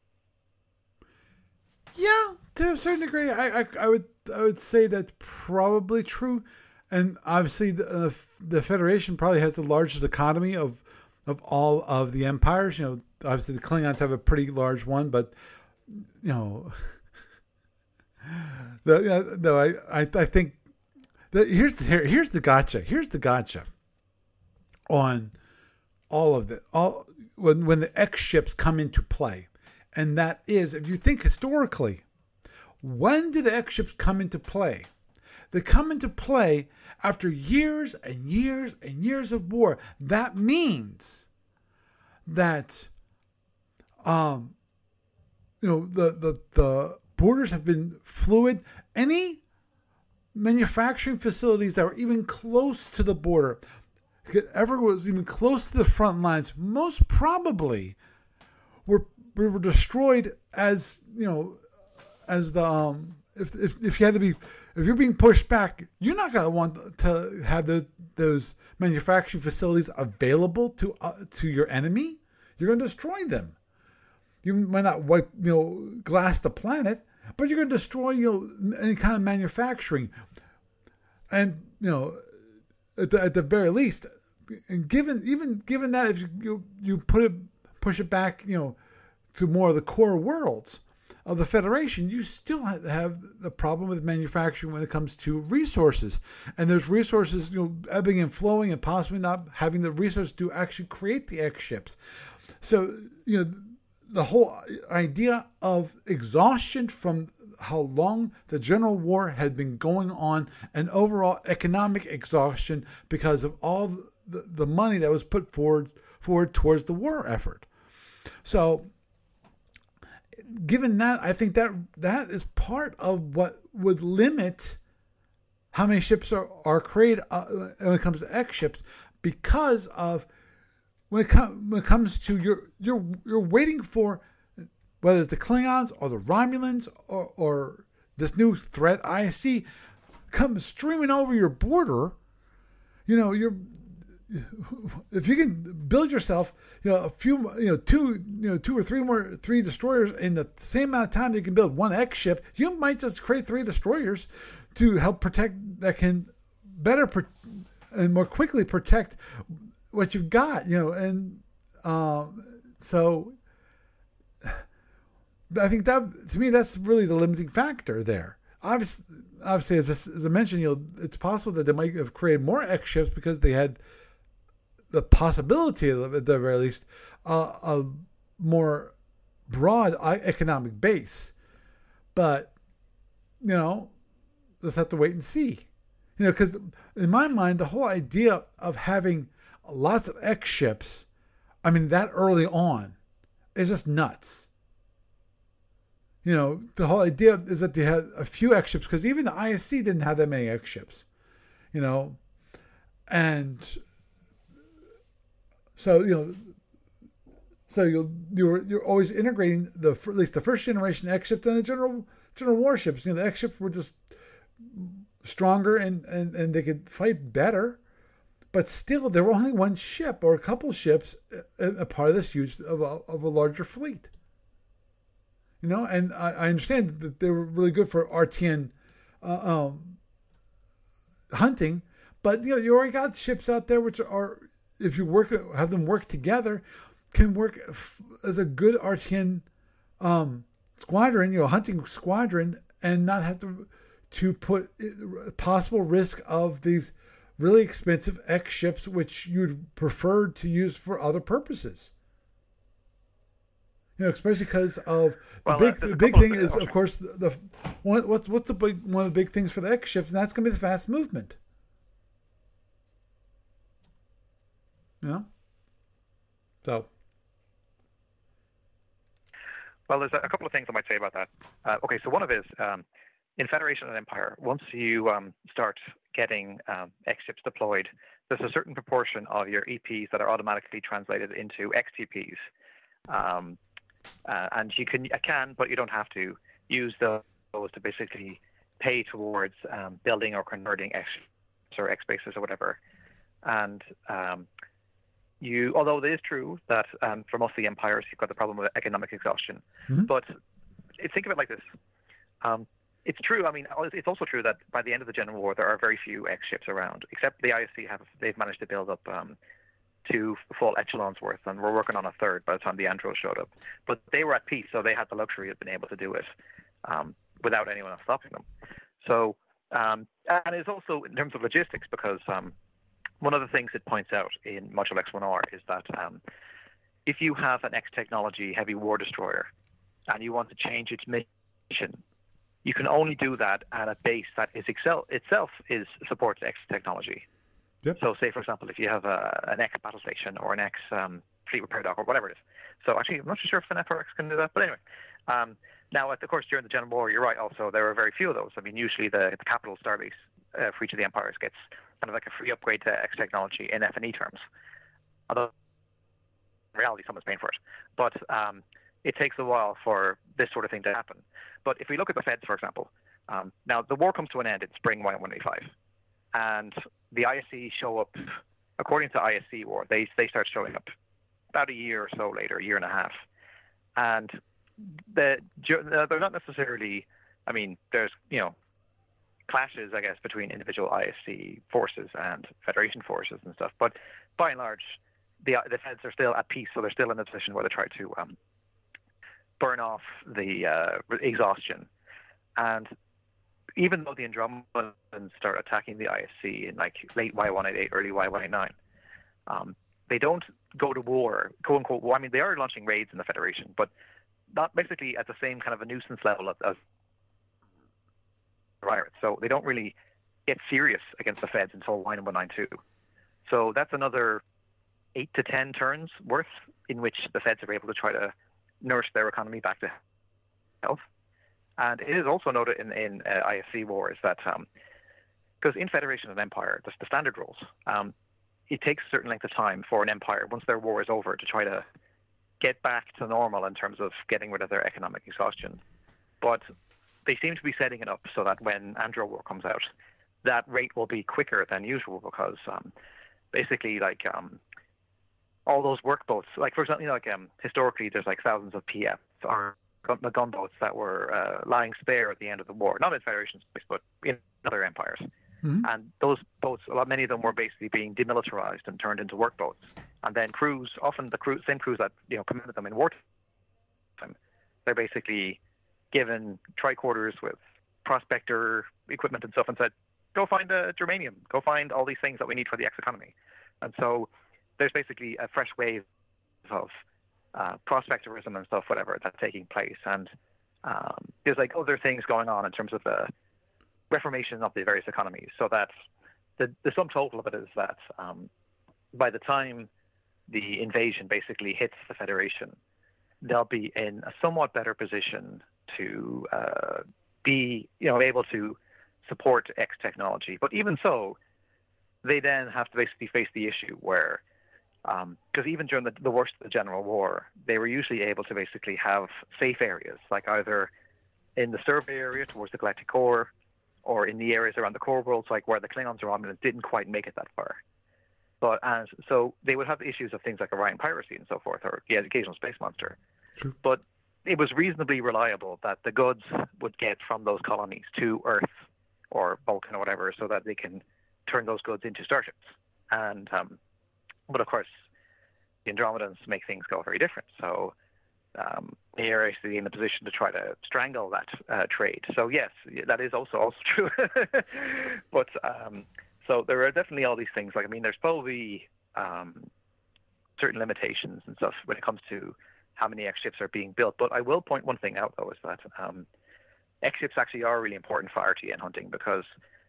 Yeah, to a certain degree, I would say that's probably true. And obviously the Federation probably has the largest economy of all of the empires. Obviously the Klingons have a pretty large one, but I think that here's the gotcha. Here's the gotcha on all of it. When the X ships come into play, and that is, if you think historically, when do the X ships come into play? They come into play after years and years and years of war. That means that the borders have been fluid. Any manufacturing facilities that were even close to the border, ever was even close to the front lines, most probably were destroyed as as the if you had to be, if you're being pushed back, you're not going to want to have those manufacturing facilities available to your enemy. You're going to destroy them. You might not glass the planet, but you're going to destroy any kind of manufacturing. And at the very least, and given that, if you push it back to more of the core worlds of the Federation, you still have the problem with manufacturing when it comes to resources. And there's resources ebbing and flowing, and possibly not having the resources to actually create the X ships. So the whole idea of exhaustion from how long the general war had been going on, and overall economic exhaustion because of all the money that was put forward towards the war effort. So given that, I think that is part of what would limit how many ships are created when it comes to X ships. because of when it comes to you're waiting for whether it's the Klingons or the Romulans or this new threat ISC come streaming over your border. If you can build yourself, a few, two or three destroyers in the same amount of time that you can build one X ship, you might just create 3 destroyers to help protect that can better and more quickly protect what you've got, and so I think that to me that's really the limiting factor there. Obviously, as I mentioned, it's possible that they might have created more X ships because they had the possibility of, at the very least, a more broad economic base. But let's have to wait and see. Because in my mind, the whole idea of having lots of X ships, that early on, is just nuts. The whole idea is that they had a few X ships, because even the ISC didn't have that many X ships. And so you're always integrating at least the first generation X ships and the general warships. The X ships were just stronger and they could fight better, but still there were only one ship or a couple ships, a part of this huge of a larger fleet. And I understand that they were really good for RTN hunting, but you already got ships out there which are, if you have them work together, can work as a good RTN squadron, hunting squadron, and not have to put possible risk of these really expensive X ships which you'd prefer to use for other purposes. Especially because of the big thing is, of course, what's one of the big things for the X ships, and that's going to be the fast movement. So. Well, there's a couple of things I might say about that. Okay, so one of it is in Federation and Empire, once you start getting X ships deployed, there's a certain proportion of your EPs that are automatically translated into XTPs. And you can, but you don't have to use those to basically pay towards building or converting X or X bases or whatever. And although it is true that for most of the empires you've got the problem of economic exhaustion, but think of it like this: it's true. It's also true that by the end of the General War there are very few X ships around, except the ISC they've managed to build up 2 full echelons worth, and we're working on a 3rd by the time the Andros showed up. But they were at peace, so they had the luxury of being able to do it without anyone else stopping them. So, and it's also in terms of logistics, because one of the things it points out in Module X1R is that if you have an X technology heavy war destroyer and you want to change its mission, you can only do that at a base that itself supports X technology. Yep. So, say for example, if you have an X battle station or an X fleet repair dock or whatever it is. So, actually, I'm not sure if an FRX can do that, but anyway. Now, of course, during the General War, you're right. Also, there are very few of those. Usually the capital starbase for each of the empires gets kind of like a free upgrade to X technology in F&E terms. Although in reality, someone's paying for it. But it takes a while for this sort of thing to happen. But if we look at the Feds, for example, now the war comes to an end in spring Y185. And the ISC show up, according to ISC War, they start showing up about a year or so later, a year and a half. And they're not necessarily, there's, clashes, I guess, between individual ISC forces and Federation forces and stuff. But by and large, the Feds are still at peace, so they're still in a position where they try to burn off the exhaustion. And even though the Andromedans start attacking the ISC in like late Y188, early Y189, they don't go to war, quote unquote. Well, they are launching raids in the Federation, but not basically at the same kind of a nuisance level as pirates. So they don't really get serious against the Feds until Y192. So that's another 8 to 10 turns worth in which the Feds are able to try to nurse their economy back to health. And it is also noted in ISC wars that because in Federation and Empire, the standard rules, it takes a certain length of time for an empire, once their war is over, to try to get back to normal in terms of getting rid of their economic exhaustion. But they seem to be setting it up so that when Andro War comes out, that rate will be quicker than usual, because basically, like, all those workboats, like, for example, historically there's like thousands of PF or gunboats that were lying spare at the end of the war, not in Federation space, but in other empires. Mm-hmm. And those boats, many of them were basically being demilitarized and turned into workboats. And then crews, often the same crews that commanded them in wartime, they're basically given tricorders with prospector equipment and stuff, and said, go find germanium, go find all these things that we need for the X economy. And so there's basically a fresh wave of prospectorism and stuff, whatever, that's taking place. And there's like other things going on in terms of the reformation of the various economies, so that the sum total of it is that by the time the invasion basically hits the Federation, they'll be in a somewhat better position to be able to support X technology. But even so, they then have to basically face the issue where, because even during the worst of the General War, they were usually able to basically have safe areas, like either in the survey area towards the Galactic Core, or in the areas around the core worlds, like where the Klingons or Romulans didn't quite make it that far. But and so they would have issues of things like Orion piracy and so forth, or the occasional space monster. True. But it was reasonably reliable that the goods would get from those colonies to Earth or Vulcan or whatever, so that they can turn those goods into starships. And but of course, the Andromedans make things go very different. So they are actually in a position to try to strangle that trade. So yes, that is also true. But so there are definitely all these things. Like, I mean, there's probably certain limitations and stuff when it comes to how many X ships are being built. But I will point one thing out, though, is that X ships actually are really important for RTN hunting, because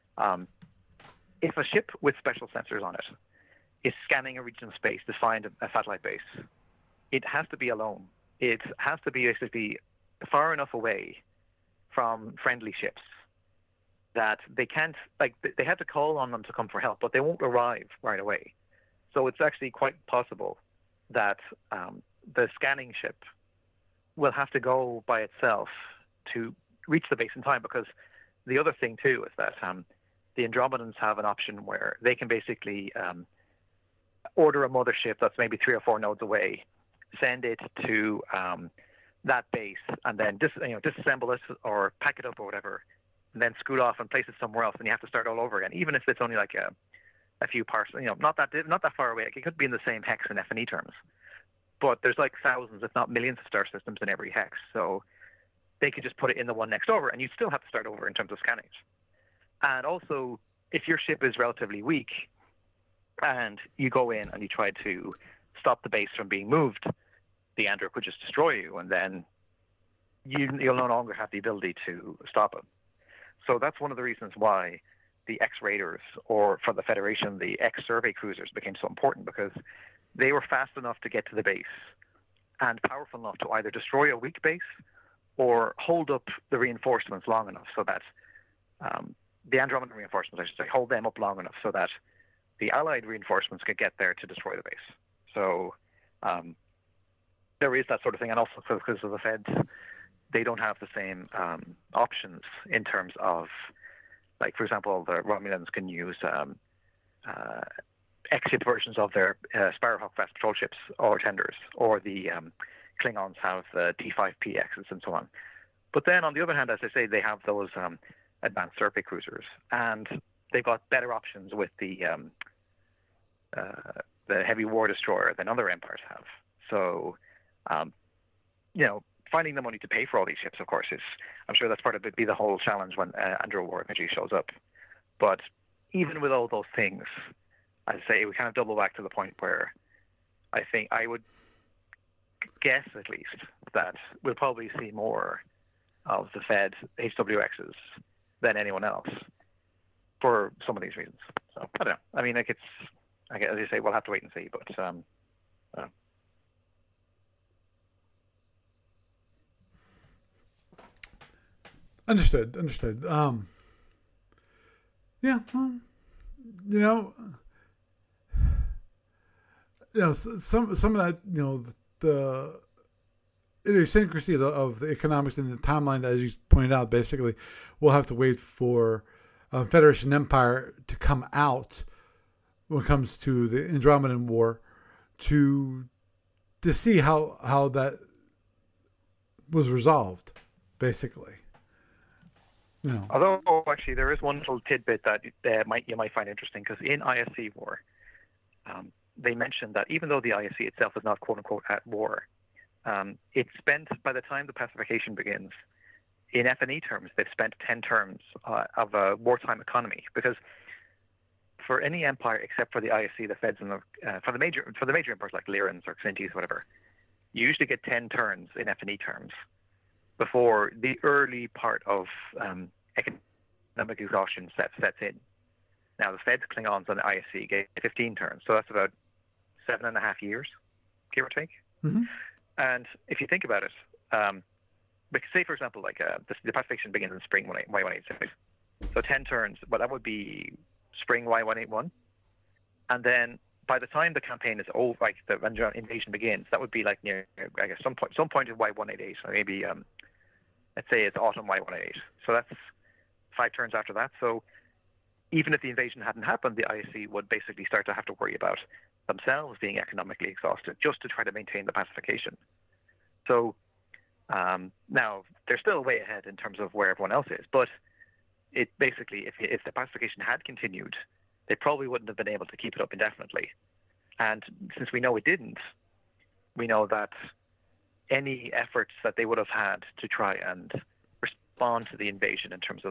if a ship with special sensors on it is scanning a region of space to find a satellite base, it has to be alone. It has to be basically far enough away from friendly ships that they can't, like, they have to call on them to come for help, but they won't arrive right away. So it's actually quite possible that the scanning ship will have to go by itself to reach the base in time, because the other thing too is that the Andromedans have an option where they can basically order a mothership that's maybe 3 or 4 nodes away, send it to that base, and then disassemble it or pack it up or whatever, and then scoot off and place it somewhere else, and you have to start all over again, even if it's only like a few parts, not that far away. It could be in the same hex in F&E terms, but there's like thousands, if not millions, of star systems in every hex, so they could just put it in the one next over, and you'd still have to start over in terms of scanning it. And also, if your ship is relatively weak, and you go in and you try to stop the base from being moved, the Andro could just destroy you, and then you'll no longer have the ability to stop it. So that's one of the reasons why the X-Raiders, or for the Federation, the X-Survey Cruisers, became so important, because they were fast enough to get to the base and powerful enough to either destroy a weak base or hold up the reinforcements long enough so that the Andromedan reinforcements, I should say, hold them up long enough so that the Allied reinforcements could get there to destroy the base. So there is that sort of thing. And also because of the Feds, they don't have the same options in terms of, like, for example, the Romulans can use X-ship versions of their Sparrowhawk fast patrol ships or tenders, or the Klingons have the T5PXs and so on. But then, on the other hand, as I say, they have those advanced survey cruisers, and they've got better options with the heavy war destroyer than other empires have. So, finding the money to pay for all these ships, of course, I'm sure that's part of the whole challenge when Andro War energy shows up. But even with all those things, I'd say we kind of double back to the point where I think I would guess, at least, that we'll probably see more of the Fed HWXs than anyone else for some of these reasons. So I don't know. I mean, like, as you say, we'll have to wait and see. But Understood. Yeah, well, some of that, the idiosyncrasy of the economics and the timeline that, as you pointed out, basically we'll have to wait for Federation Empire to come out when it comes to the Andromedan War to see how that was resolved, basically. Although actually there is one little tidbit that you might find interesting, because in ISC War, they mentioned that even though the ISC itself is not quote unquote at war, it's spent, by the time the pacification begins, in F&E terms, they've spent 10 terms of a wartime economy, because for any empire except for the ISC, the Feds, and for the major empires like Lyrans or Xyntes, whatever, you usually get 10 turns in F&E terms before the early part of economic exhaustion sets in. Now, the Feds, Klingons, and the ISC get 15 turns, so that's about 7.5 years, give or take. Mm-hmm. And if you think about it, say, for example, like the pacification begins in spring Y186. So 10 turns, but that would be spring Y181. And then by the time the campaign is over, like the invasion begins, that would be like near, I guess, some point in Y188, or maybe, let's say it's autumn Y188. So that's 5 turns after that. So even if the invasion hadn't happened, the ISC would basically start to have to worry about themselves being economically exhausted just to try to maintain the pacification. So now they're still way ahead in terms of where everyone else is, but it basically, if the pacification had continued, they probably wouldn't have been able to keep it up indefinitely. And since we know it didn't, we know that any efforts that they would have had to try and respond to the invasion in terms of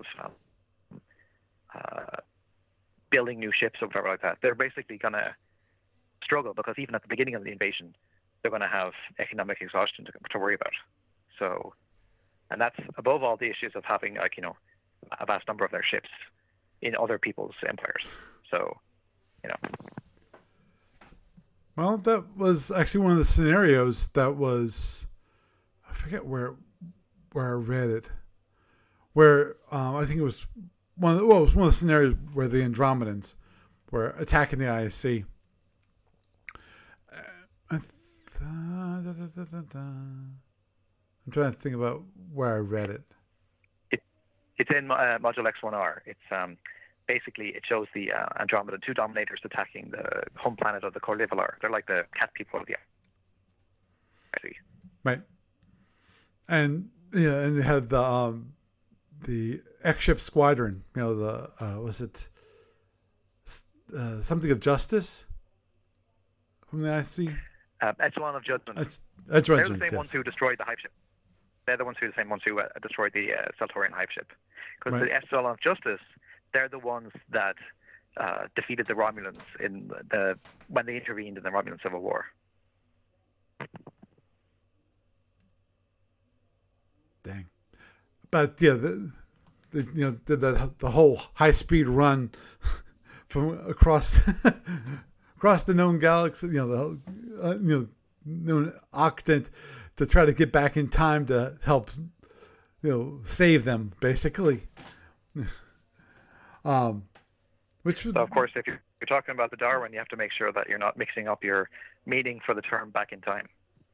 building new ships or whatever like that, they're basically going to struggle, because even at the beginning of the invasion, they're going to have economic exhaustion to worry about. So, and that's above all the issues of having, like, a vast number of their ships in other people's empires. So, Well, that was actually one of the scenarios that was, I forget where I read it, where I think it was it was one of the scenarios where the Andromedans were attacking the ISC. I'm trying to think about where I read it. It's in Module X1R. It's basically, it shows the Andromeda 2 Dominators attacking the home planet of the Corlivalar. They're like the cat people of the ISC. Right. And and they had the X-Ship Squadron. Was it something of Justice from the ISC? Echelon of Judgment. They're the same ones who destroyed the Hive Ship. They're the same ones who destroyed the Seltorian Hive Ship. Because the Echelon of Justice, they're the ones that defeated the Romulans when they intervened in the Romulan Civil War. Dang. But the whole high-speed run from across the known galaxy, known octant, to try to get back in time to help, save them, basically. Which so, of course, if you're talking about the Darwin, you have to make sure that you're not mixing up your meaning for the term back in time.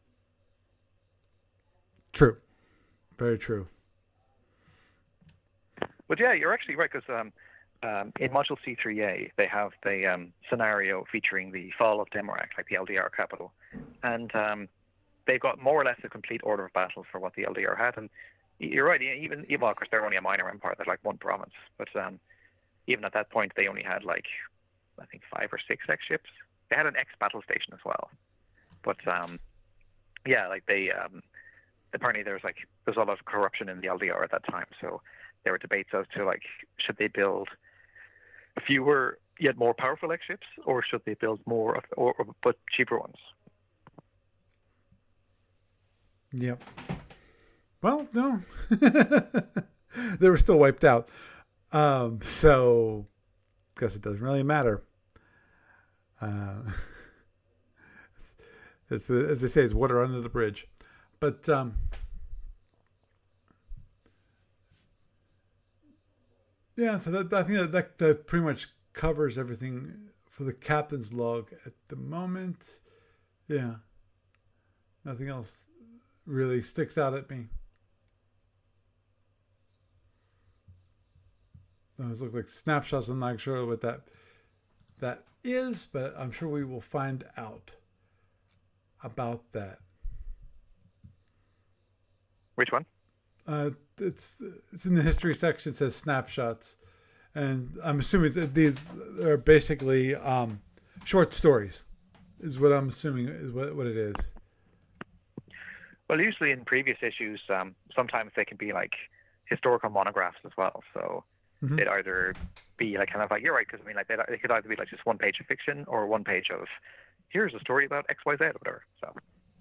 True. Very true. But yeah, you're actually right, because in Module C3A, they have the scenario featuring the fall of Demorak, like the LDR capital. And they've got more or less a complete order of battle for what the LDR had. And you're right, even of course, they're only a minor empire. They're like one province. But even at that point, they only had, like, I think 5 or 6 X ships. They had an X battle station as well. But yeah, like they apparently there's a lot of corruption in the LDR at that time. So there were debates as to, like, should they build fewer yet more powerful X ships, or should they build more but cheaper ones? Yep. Well, no, they were still wiped out. So, I guess it doesn't really matter. As they say, it's water under the bridge. But yeah, so I think that pretty much covers everything for the captain's log at the moment. Yeah. Nothing else really sticks out at me. Those look like snapshots. I'm not sure what that is, but I'm sure we will find out about that. Which one? It's in the history section. It says snapshots, and I'm assuming that these are basically short stories. Is what I'm assuming is what it is. Well, usually in previous issues, sometimes they can be like historical monographs as well. So they'd either be like kind of like, you're right, because I mean, like they could either be like just one page of fiction or one page of here's a story about X, Y, Z, or whatever. So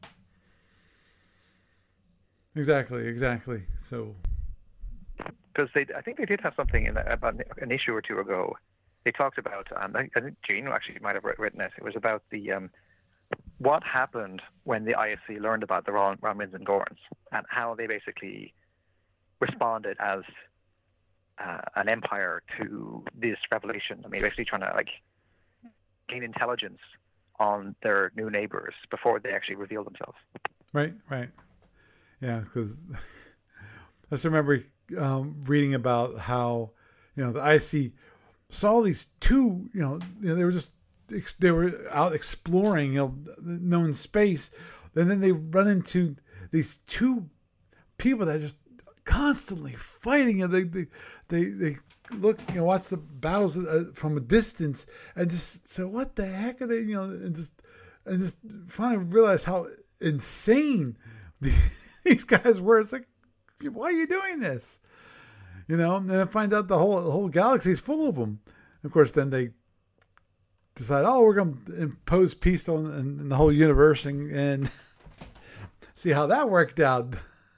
exactly. So because I think they did have something in about an issue or two ago. They talked about, I think Gene actually might have written it. It was about the what happened when the ISC learned about the Romulans and Gorns and how they basically responded as an empire to this revelation. I mean, basically trying to like gain intelligence on their new neighbors before they actually reveal themselves. Right. Yeah, because I just remember reading about how the ISC saw these two. They were out exploring, known space, and then they run into these two people that are just constantly fighting. And they look, watch the battles from a distance, and just so what the heck are they, and just finally realize how insane these guys were. It's like, why are you doing this? And then find out the whole galaxy is full of them. Of course, then they decide, we're going to impose peace in the whole universe and see how that worked out.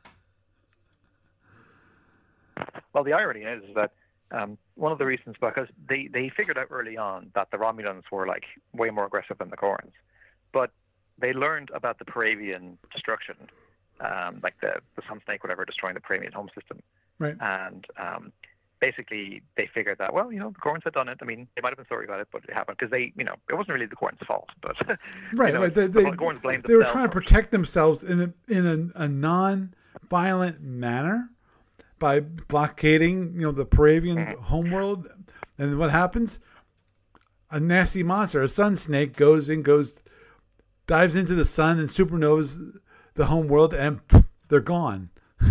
Well, the irony is that one of the reasons, because they figured out early on that the Romulans were like way more aggressive than the Gorns, but they learned about the Paravian destruction, like the Sun Snake, whatever, destroying the Paravian home system. Right. And basically they figured that, well, the Gorns had done it. I mean, they might have been sorry about it, but it happened because they, it wasn't really the Gorns' fault. But right. The Gorns blamed they were trying to protect themselves in a non-violent manner by blockading, the Paravian homeworld. And what happens? A nasty monster, a sun snake, dives into the sun and supernovas the homeworld, and they're gone.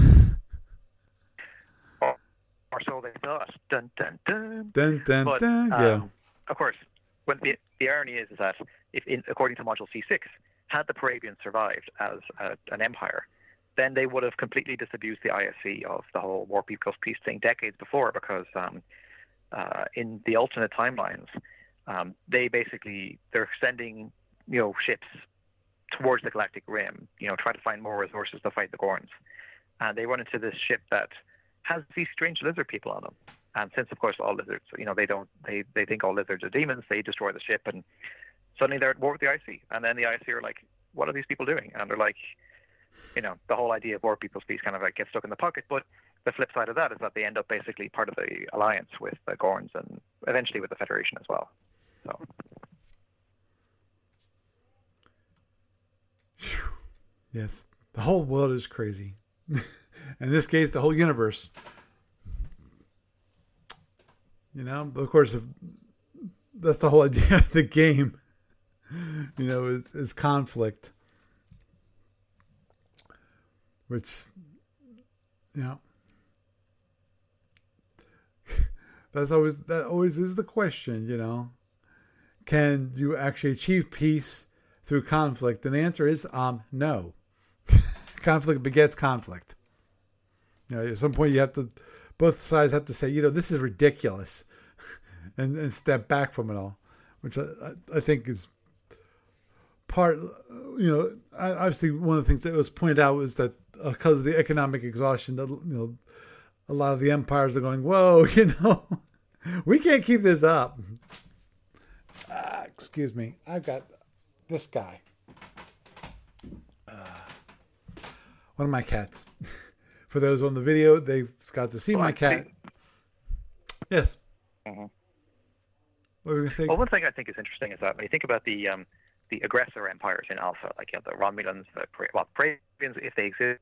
Or so they thought. Dun dun dun. Dun dun but, dun. Yeah. Of course, when the irony is that according to Module C6, had the Paravians survived as an empire, then they would have completely disabused the ISC of the whole War Equals Peace thing decades before, because in the alternate timelines, they're sending ships towards the Galactic Rim, try to find more resources to fight the Gorns, and they run into this ship that has these strange lizard people on them. And since, of course, all lizards, they think all lizards are demons, they destroy the ship, and suddenly they're at war with the IC. And then the IC are like, what are these people doing? And they're like, the whole idea of War People's Peace kind of like gets stuck in the pocket. But the flip side of that is that they end up basically part of the alliance with the Gorns and eventually with the Federation as well. So. Yes, the whole world is crazy. In this case, the whole universe. Of course, that's the whole idea of the game. Is conflict, which, that always is the question. Can you actually achieve peace through conflict? And the answer is no. Conflict begets conflict. At some point both sides have to say, this is ridiculous, and step back from it all, which I think is part. Obviously one of the things that was pointed out was that because of the economic exhaustion, that a lot of the empires are going, whoa, we can't keep this up. Excuse me, I've got this guy. One of my cats. For those on the video, they've got to see my cat. Yes. Mm-hmm. What were we going to say? Well, one thing I think is interesting is that when you think about the the aggressor empires in Alpha, like the Romulans, the Praevians, if they exist,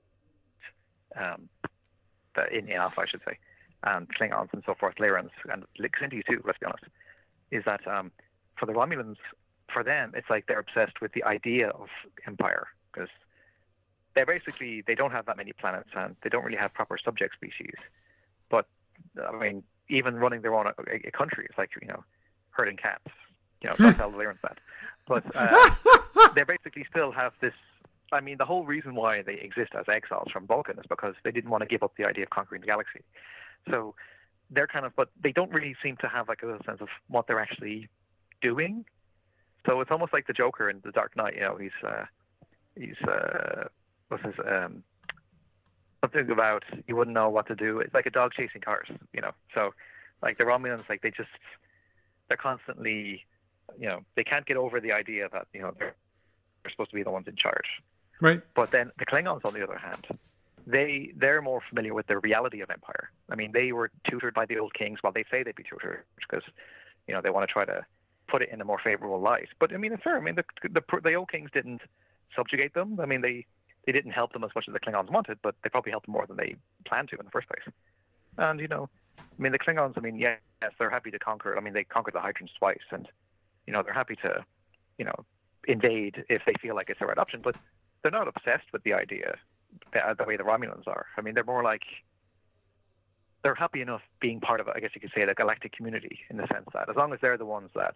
in Alpha, I should say, and Klingons and so forth, Lyrans, and Xinti too, let's be honest, is that for the Romulans, for them, it's like they're obsessed with the idea of empire, because they don't have that many planets, and they don't really have proper subject species. But, I mean, even running their own a country is like, herding cats. Don't tell the Lyrans that. But they basically still have this. I mean, the whole reason why they exist as exiles from Vulcan is because they didn't want to give up the idea of conquering the galaxy. So they're but they don't really seem to have like a sense of what they're actually doing. So it's almost like the Joker in The Dark Knight. He's what's his something about you wouldn't know what to do. It's like a dog chasing cars. So like the Romulans, like they're constantly, they can't get over the idea that they're supposed to be the ones in charge. Right. But then the Klingons, on the other hand, they're more familiar with the reality of empire. I mean, they were tutored by the old kings. Well, they say they'd be tutored because, they want to try to put it in a more favorable light. But I mean, it's fair. I mean, the old kings didn't subjugate them. I mean, they didn't help them as much as the Klingons wanted, but they probably helped them more than they planned to in the first place. And I mean, the Klingons. I mean, yes, they're happy to conquer. I mean, they conquered the Hydrans twice, and they're happy to, invade if they feel like it's the right option. But they're not obsessed with the idea the way the Romulans are. I mean, they're more like they're happy enough being part of, I guess you could say, the galactic community, in the sense that as long as they're the ones that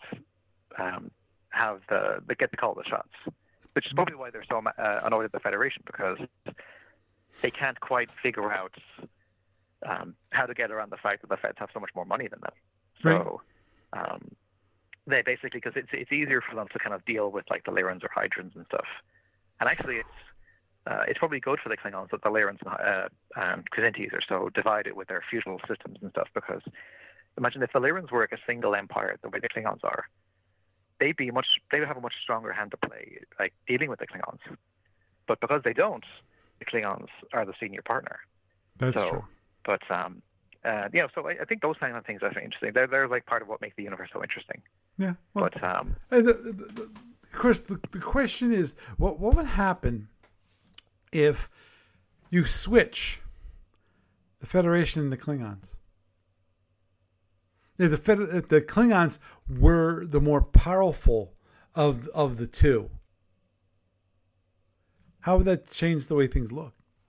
they get to call the shots, which is probably why they're so annoyed at the Federation, because they can't quite figure out how to get around the fact that the Feds have so much more money than them. So they basically, because it's easier for them to kind of deal with like the Lyrans or Hydrans and stuff. And actually, it's probably good for the Klingons that the Lyrans and Kzintis are so divided with their feudal systems and stuff, because imagine if the Lyrans were like a single empire the way the Klingons are, they would have a much stronger hand to play, like dealing with the Klingons. But because they don't, the Klingons are the senior partner. That's true. But so I think those kind of things are interesting. They're like part of what makes the universe so interesting. Yeah. Well, but of course, the question is, what would happen if you switch the Federation and the Klingons? If the Klingons were the more powerful of the two, how would that change the way things look?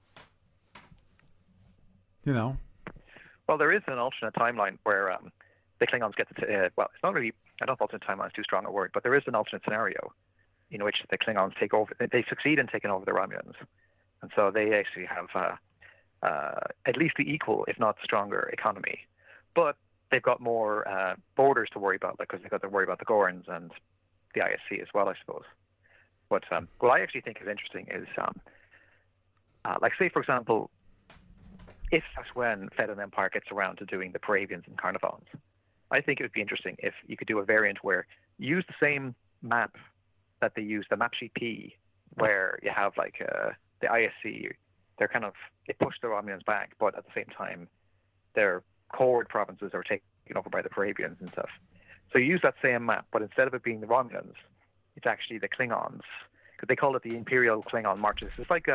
Well, there is an alternate timeline where the Klingons get to. Well, it's not really. I don't know if alternate timeline is too strong a word, but there is an alternate scenario in which the Klingons take over. They succeed in taking over the Romulans, and so they actually have at least the equal, if not stronger, economy. But they've got more borders to worry about, because they've got to worry about the Gorns and the ISC as well, I suppose. But what I actually think is interesting is, like, say, for example, if that's when Fed and Empire gets around to doing the Praevians and Carnivons, I think it would be interesting if you could do a variant where you use the same map that they use, the map sheet P, where you have like the ISC. They push the Romulans back, but at the same time, their core provinces are taken over by the Praevians and stuff. So you use that same map, but instead of it being the Romulans, it's actually the Klingons, because they call it the Imperial Klingon Marches. It's like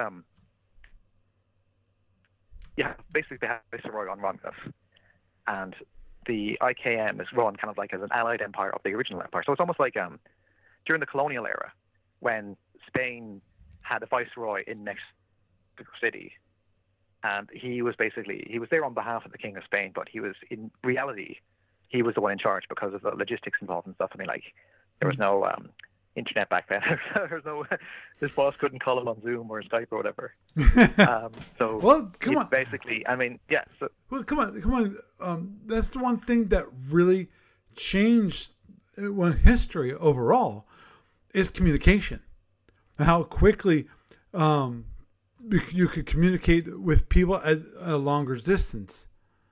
basically they have Viceroy on Romulus, and the IKM is run kind of like as an allied empire of the original empire. So it's almost like during the colonial era, when Spain had a viceroy in Mexico City, and he was there on behalf of the King of Spain, but in reality he was the one in charge because of the logistics involved and stuff. I mean, like, there was no internet back then. His boss couldn't call him on Zoom or Skype or whatever. So well, come on. Basically, I mean, yeah. So, well, come on. That's the one thing that really changed history overall is communication. How quickly you could communicate with people at a longer distance.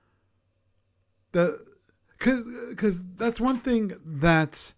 Because that's one thing that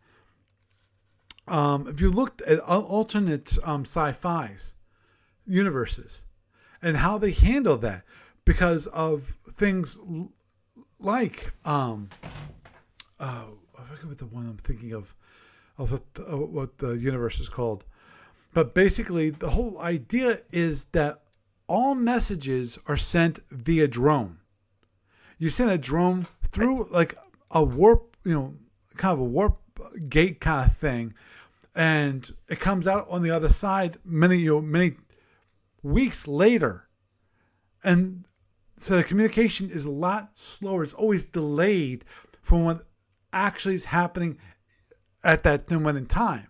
if you looked at alternate sci-fi's universes and how they handle that, because of things like I forget what the one I'm thinking of. what the universe is called. But basically, the whole idea is that all messages are sent via drone. You send a drone through like a warp, kind of a warp gate kind of thing, and it comes out on the other side many weeks later. And so the communication is a lot slower. It's always delayed from what actually is happening at that moment in time.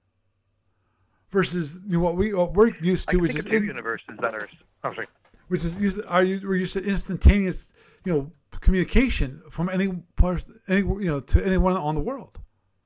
Versus what we're used to, which is universes that are. Oh, sorry. Which is we're used to instantaneous, communication from any part, to anyone on the world.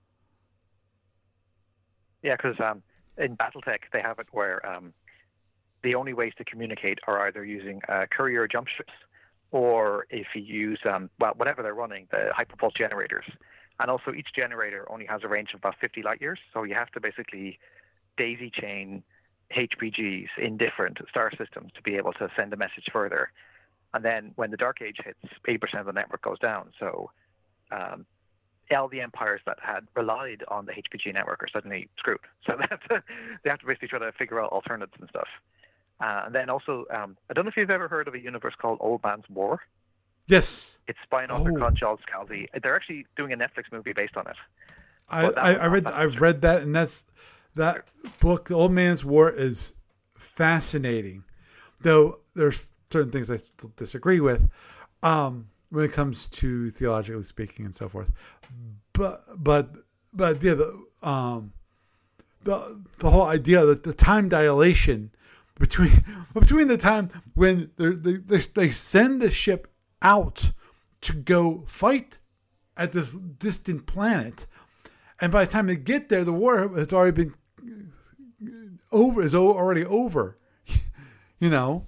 Yeah, because in BattleTech they have it where the only ways to communicate are either using courier jump ships, or if you use whatever they're running, the hyperpulse generators, and also each generator only has a range of about 50 light years, so you have to basically daisy chain HPGs in different star systems to be able to send a message further. And then when the Dark Age hits, 80% of the network goes down. So all the empires that had relied on the HPG network are suddenly screwed. So they have to basically try to figure out alternatives and stuff. And then also, I don't know if you've ever heard of a universe called Old Man's War. Yes. It's by an author called Charles Scalzi. They're actually doing a Netflix movie based on it. I've read that, and that book, The Old Man's War, is fascinating. Though there's certain things I still disagree with when it comes to theologically speaking and so forth. But yeah, the whole idea that the time dilation between the time when they send the ship out to go fight at this distant planet, and by the time they get there, the war has already been over. Is already over. Well,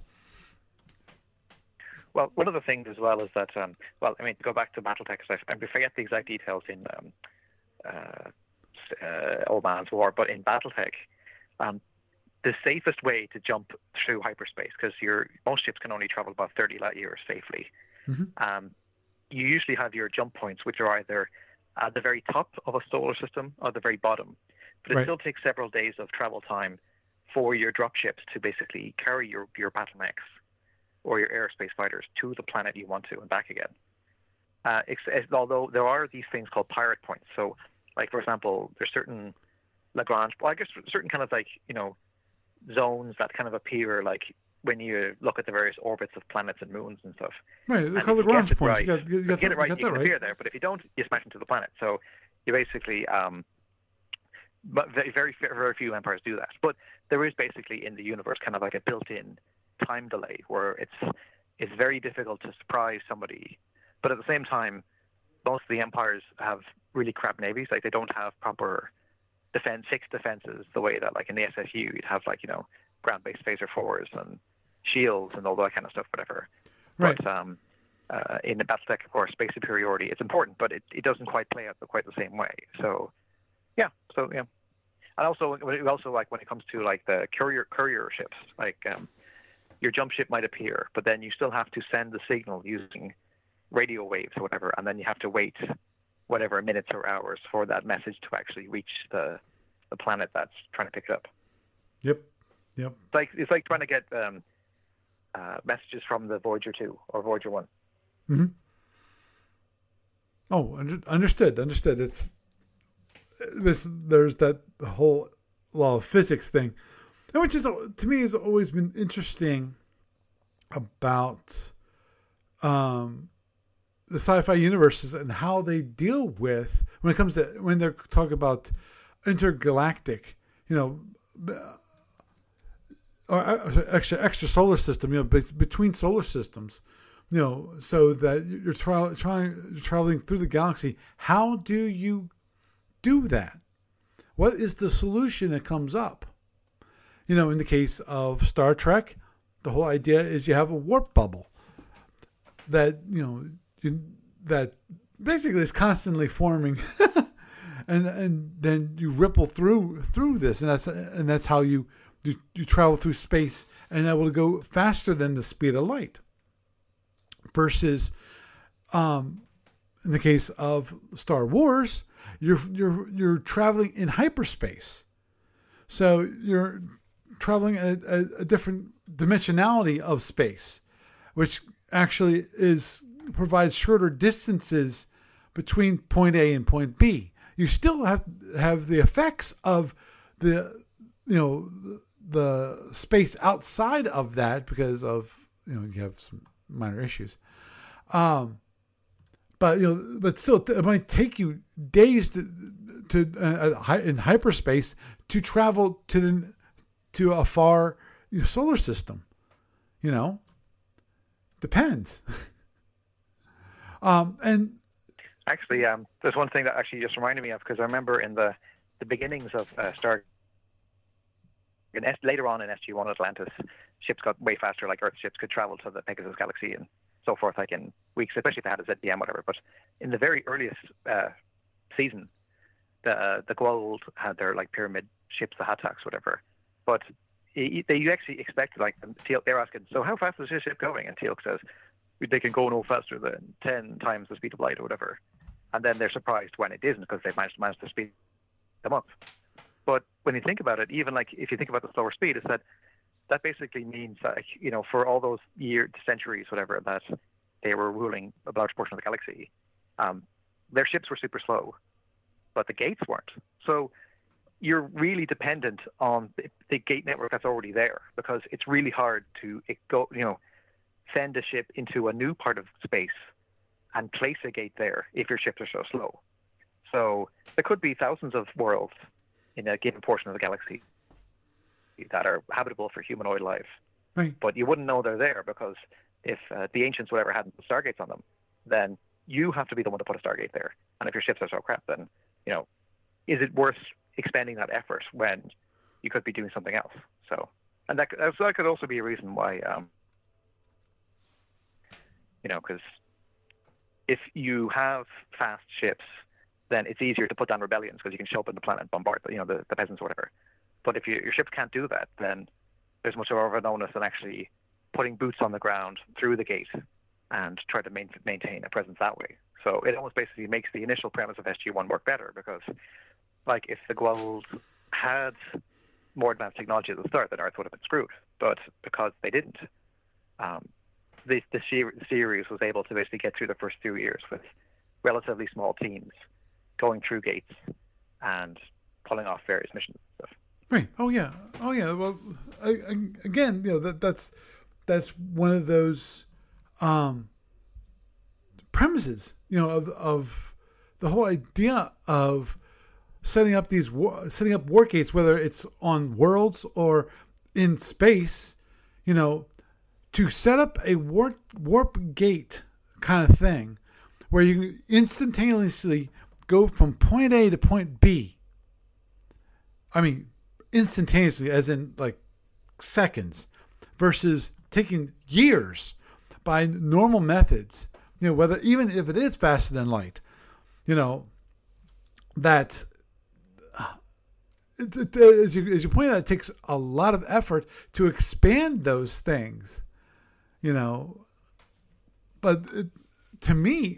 one of the things as well is that, go back to BattleTech, I forget the exact details in Old Man's War, but in BattleTech, the safest way to jump through hyperspace, because most ships can only travel about 30 light years safely. Mm-hmm. You usually have your jump points, which are either at the very top of a solar system or the very bottom. But it still takes several days of travel time for your drop ships to basically carry your battle mechs or your aerospace fighters to the planet you want to and back again. Although there are these things called pirate points. So, like, for example, there's certain certain kind of zones that kind of appear like when you look at the various orbits of planets and moons and stuff. Right, they're called Lagrange points. You get it right, you can appear there. But if you don't, you smash into the planet. So you basically, but very, very few empires do that. But there is basically in the universe kind of like a built-in time delay where it's very difficult to surprise somebody. But at the same time, most of the empires have really crap navies. Like, they don't have proper fixed defenses the way that, like, in the SFU, you'd have, like, ground-based phaser fours and shields and all that kind of stuff, whatever. Right. But in the BattleTech, of course, space superiority, it's important, but it doesn't quite play out quite the same way. So, yeah. And also like when it comes to like the courier ships, like your jump ship might appear, but then you still have to send the signal using radio waves or whatever, and then you have to wait whatever minutes or hours for that message to actually reach the planet that's trying to pick it up. Yep. It's like trying to get messages from the Voyager 2 or Voyager 1. Mm-hmm. Oh, understood. There's that whole law of physics thing, and which is, to me, has always been interesting about the sci-fi universes and how they deal with when they're talking about intergalactic, or extra solar system, between solar systems, so that you're traveling through the galaxy. How do you do that? What is the solution that comes up? In the case of Star Trek, the whole idea is you have a warp bubble that that basically is constantly forming, and then you ripple through this, and that's how you travel through space, and that will go faster than the speed of light. Versus, in the case of Star Wars, you're traveling in hyperspace. So you're traveling a different dimensionality of space, which actually provides shorter distances between point A and point B. You still have the effects of the space outside of that because of you have some minor issues. But still, it might take you days in hyperspace to travel to a far solar system. Depends. And actually, there's one thing that actually just reminded me of, because I remember in the beginnings of Star. Later on in SG-1 Atlantis, ships got way faster. Like Earth ships could travel to the Pegasus galaxy and so forth, like in weeks, especially if they had a ZBM, whatever. But in the very earliest season, the Goa'uld had their like pyramid ships, the Hattaks, whatever. But you actually expected, like, they're asking, so how fast is this ship going? And Teal'c says, they can go no faster than 10 times the speed of light or whatever. And then they're surprised when it isn't, because they've managed to speed them up. But when you think about it, even like if you think about the slower speed, it's that basically means that, for all those centuries, whatever, that they were ruling a large portion of the galaxy, their ships were super slow, but the gates weren't. So you're really dependent on the gate network that's already there, because it's really hard to send a ship into a new part of space and place a gate there if your ships are so slow. So there could be thousands of worlds in a given portion of the galaxy that are habitable for humanoid life. Right. But you wouldn't know they're there, because if the ancients, whatever, hadn't put stargates on them, then you have to be the one to put a stargate there. And if your ships are so crap, then, is it worth expending that effort when you could be doing something else? So, and that could also be a reason why, because if you have fast ships, then it's easier to put down rebellions, because you can show up on the planet and bombard the peasants or whatever. But if your ships can't do that, then there's much more of an onus than actually putting boots on the ground through the gate and try to maintain a presence that way. So it almost basically makes the initial premise of SG-1 work better, because, like, if the Goa'uld had more advanced technology at the start, then Earth would have been screwed. But because they didn't, the series was able to basically get through the first few years with relatively small teams going through gates and pulling off various missions and stuff. Right. Oh yeah. Well, again, that's one of those premises, of the whole idea of setting up war gates, whether it's on worlds or in space, to set up a warp gate kind of thing, where you can instantaneously go from point A to point B. I mean, instantaneously, as in like seconds, versus taking years by normal methods. Whether even if it is faster than light, that as you point out, it takes a lot of effort to expand those things. But to me,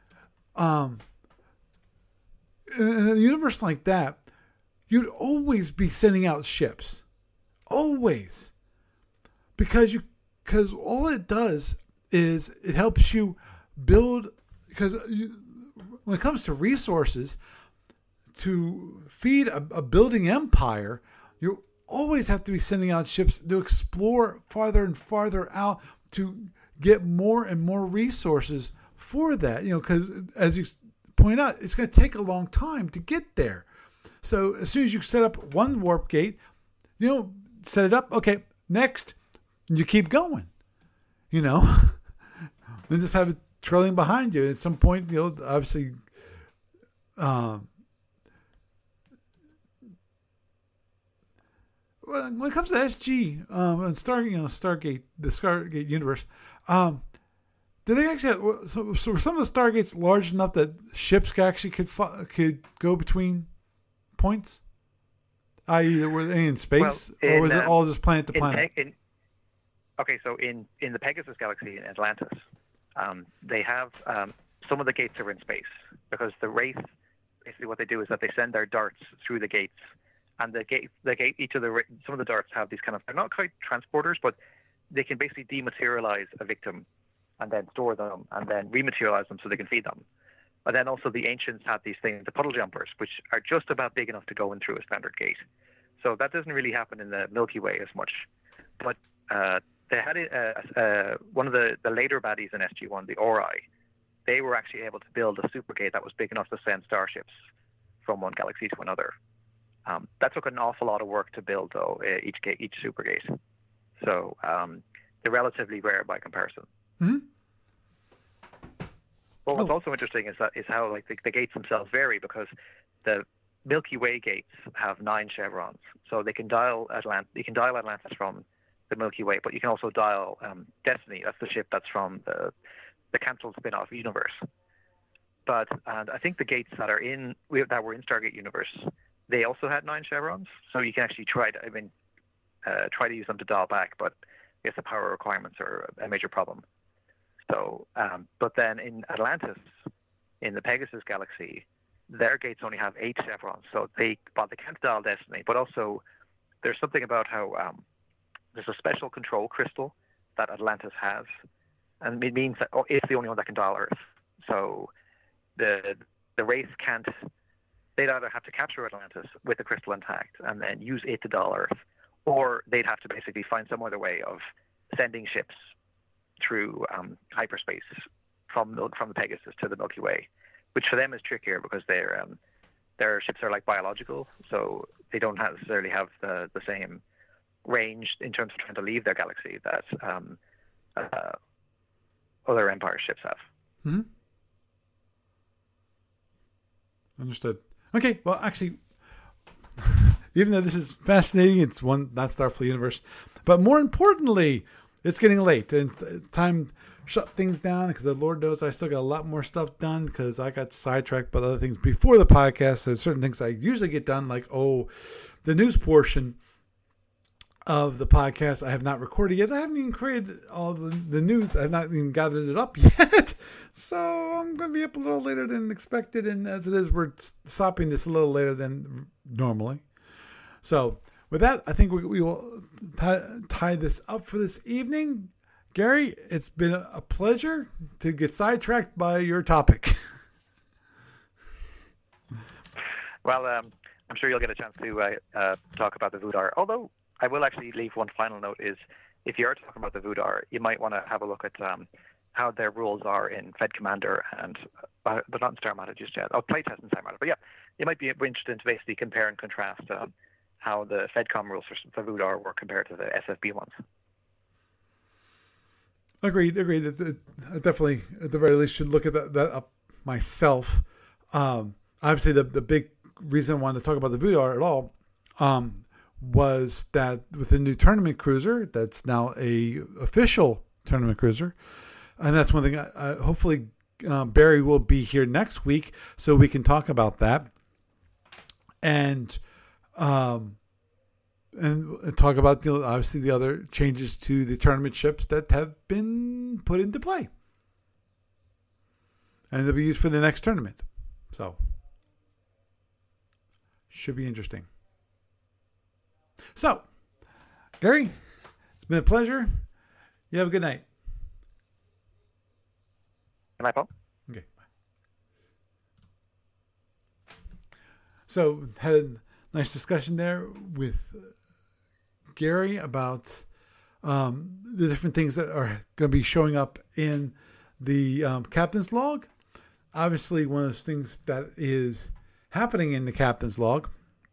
in a universe like that, you'd always be sending out ships, always, because all it does is it helps you build. Because when it comes to resources, to feed a building empire, you always have to be sending out ships to explore farther and farther out to get more and more resources for that. Because as you point out, it's going to take a long time to get there. So as soon as you set up one warp gate, set it up. Okay, next, you keep going. And just have it trailing behind you. At some point, obviously, when it comes to SG and Stargate, the Stargate universe, did they actually? So were some of the Stargates large enough that ships could go between points? I.e., were they in space, or was it all just planet to planet? Okay, so in the Pegasus galaxy in Atlantis, they have some of the gates are in space, because the Wraith basically what they do is that they send their darts through the gates, and the gate, some of the darts have these kind of, they're not quite transporters, but they can basically dematerialize a victim and then store them and then rematerialize them so they can feed them. And then also the ancients had these things, the puddle jumpers, which are just about big enough to go in through a standard gate. So that doesn't really happen in the Milky Way as much. But they had one of the later baddies in SG-1, the Ori. They were actually able to build a supergate that was big enough to send starships from one galaxy to another. That took an awful lot of work to build, though, each supergate. So they're relatively rare by comparison. Mm-hmm. But what's also interesting is how like the gates themselves vary, because the Milky Way gates have 9 chevrons, so they can dial Atlantis from the Milky Way, but you can also dial Destiny. That's the ship that's from the cancelled spin-off universe. And I think the gates that were in Stargate Universe, they also had 9 chevrons, so you can actually try to use them to dial back, but I guess the power requirements are a major problem. So, but then in Atlantis, in the Pegasus galaxy, their gates only have 8 chevrons, so they can't dial Destiny, but also there's something about how there's a special control crystal that Atlantis has, and it means that it's the only one that can dial Earth. So the race can't. They'd either have to capture Atlantis with the crystal intact and then use it to dial Earth, or they'd have to basically find some other way of sending ships through hyperspace from the Pegasus to the Milky Way, which for them is trickier because their ships are like biological, so they don't necessarily have the same range in terms of trying to leave their galaxy that other Empire ships have. Mm-hmm. Understood. Okay, well, actually, even though this is fascinating, it's one not Starfleet universe, but more importantly, it's getting late and time to shut things down, because the Lord knows I still got a lot more stuff done because I got sidetracked by other things before the podcast. There's certain things I usually get done, like the news portion of the podcast I have not recorded yet. I haven't even created all the news. I have not even gathered it up yet. So I'm going to be up a little later than expected. And as it is, we're stopping this a little later than normally. So with that, I think we will tie this up for this evening. Gary, it's been a pleasure to get sidetracked by your topic. Well, I'm sure you'll get a chance to talk about the Voudar. Although I will actually leave one final note is, if you are talking about the Voudar, you might want to have a look at how their rules are in Fed Commander and, but not in Star Matter just yet. Playtest in Star Matter. But yeah, you might be interested to basically compare and contrast how the FedCom rules for Voudar were compared to the SFB ones. Agreed. I definitely, at the very least, should look at that up myself. Obviously, the big reason I wanted to talk about the Voudar at all was that with the new tournament cruiser, that's now a official tournament cruiser, and that's one thing. Hopefully, Barry will be here next week so we can talk about that, and talk about obviously the other changes to the tournament ships that have been put into play, and they'll be used for the next tournament. So, should be interesting. So, Gary, it's been a pleasure. You have a good night. Good night, Paul. Okay. So, had a nice discussion there with Gary about the different things that are going to be showing up in the captain's log. Obviously, one of those things that is happening in the captain's log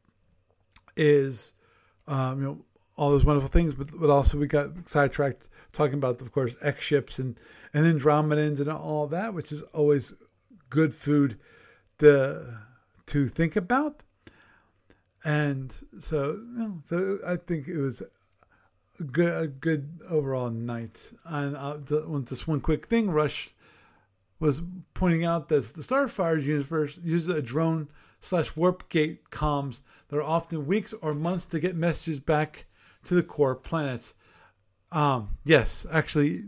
is all those wonderful things, but also we got sidetracked talking about, of course, X ships and Andromedans and all that, which is always good food to think about. And so I think it was a good overall night. And just one quick thing, Rush was pointing out that the Starfire universe uses a drone/warp gate comms that are often weeks or months to get messages back to the core planets. Yes, actually,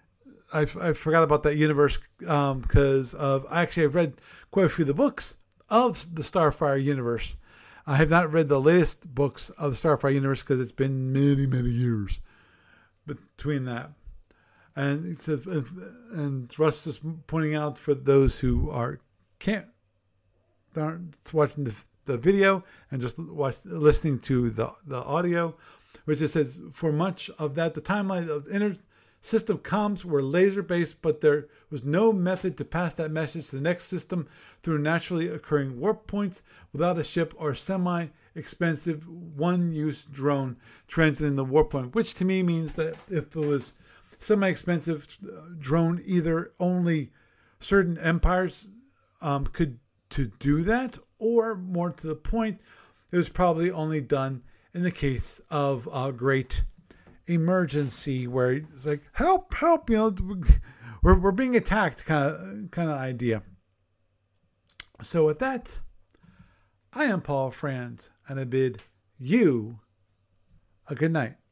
I forgot about that universe because I've read quite a few of the books of the Starfire universe. I have not read the latest books of the Starfire universe because it's been many, many years between that. And it says, and Russ is pointing out for those who aren't watching the video and just listening to the audio, which it says, for much of that, the timeline of inner system comms were laser-based, but there was no method to pass that message to the next system through naturally occurring warp points without a ship or semi-expensive one-use drone transiting the warp point, which to me means that if it was semi-expensive drone, either only certain empires could to do that, or more to the point, it was probably only done in the case of a great emergency where it's like, help, we're being attacked kind of idea. So with that, I am Paul Franz, and I bid you a good night.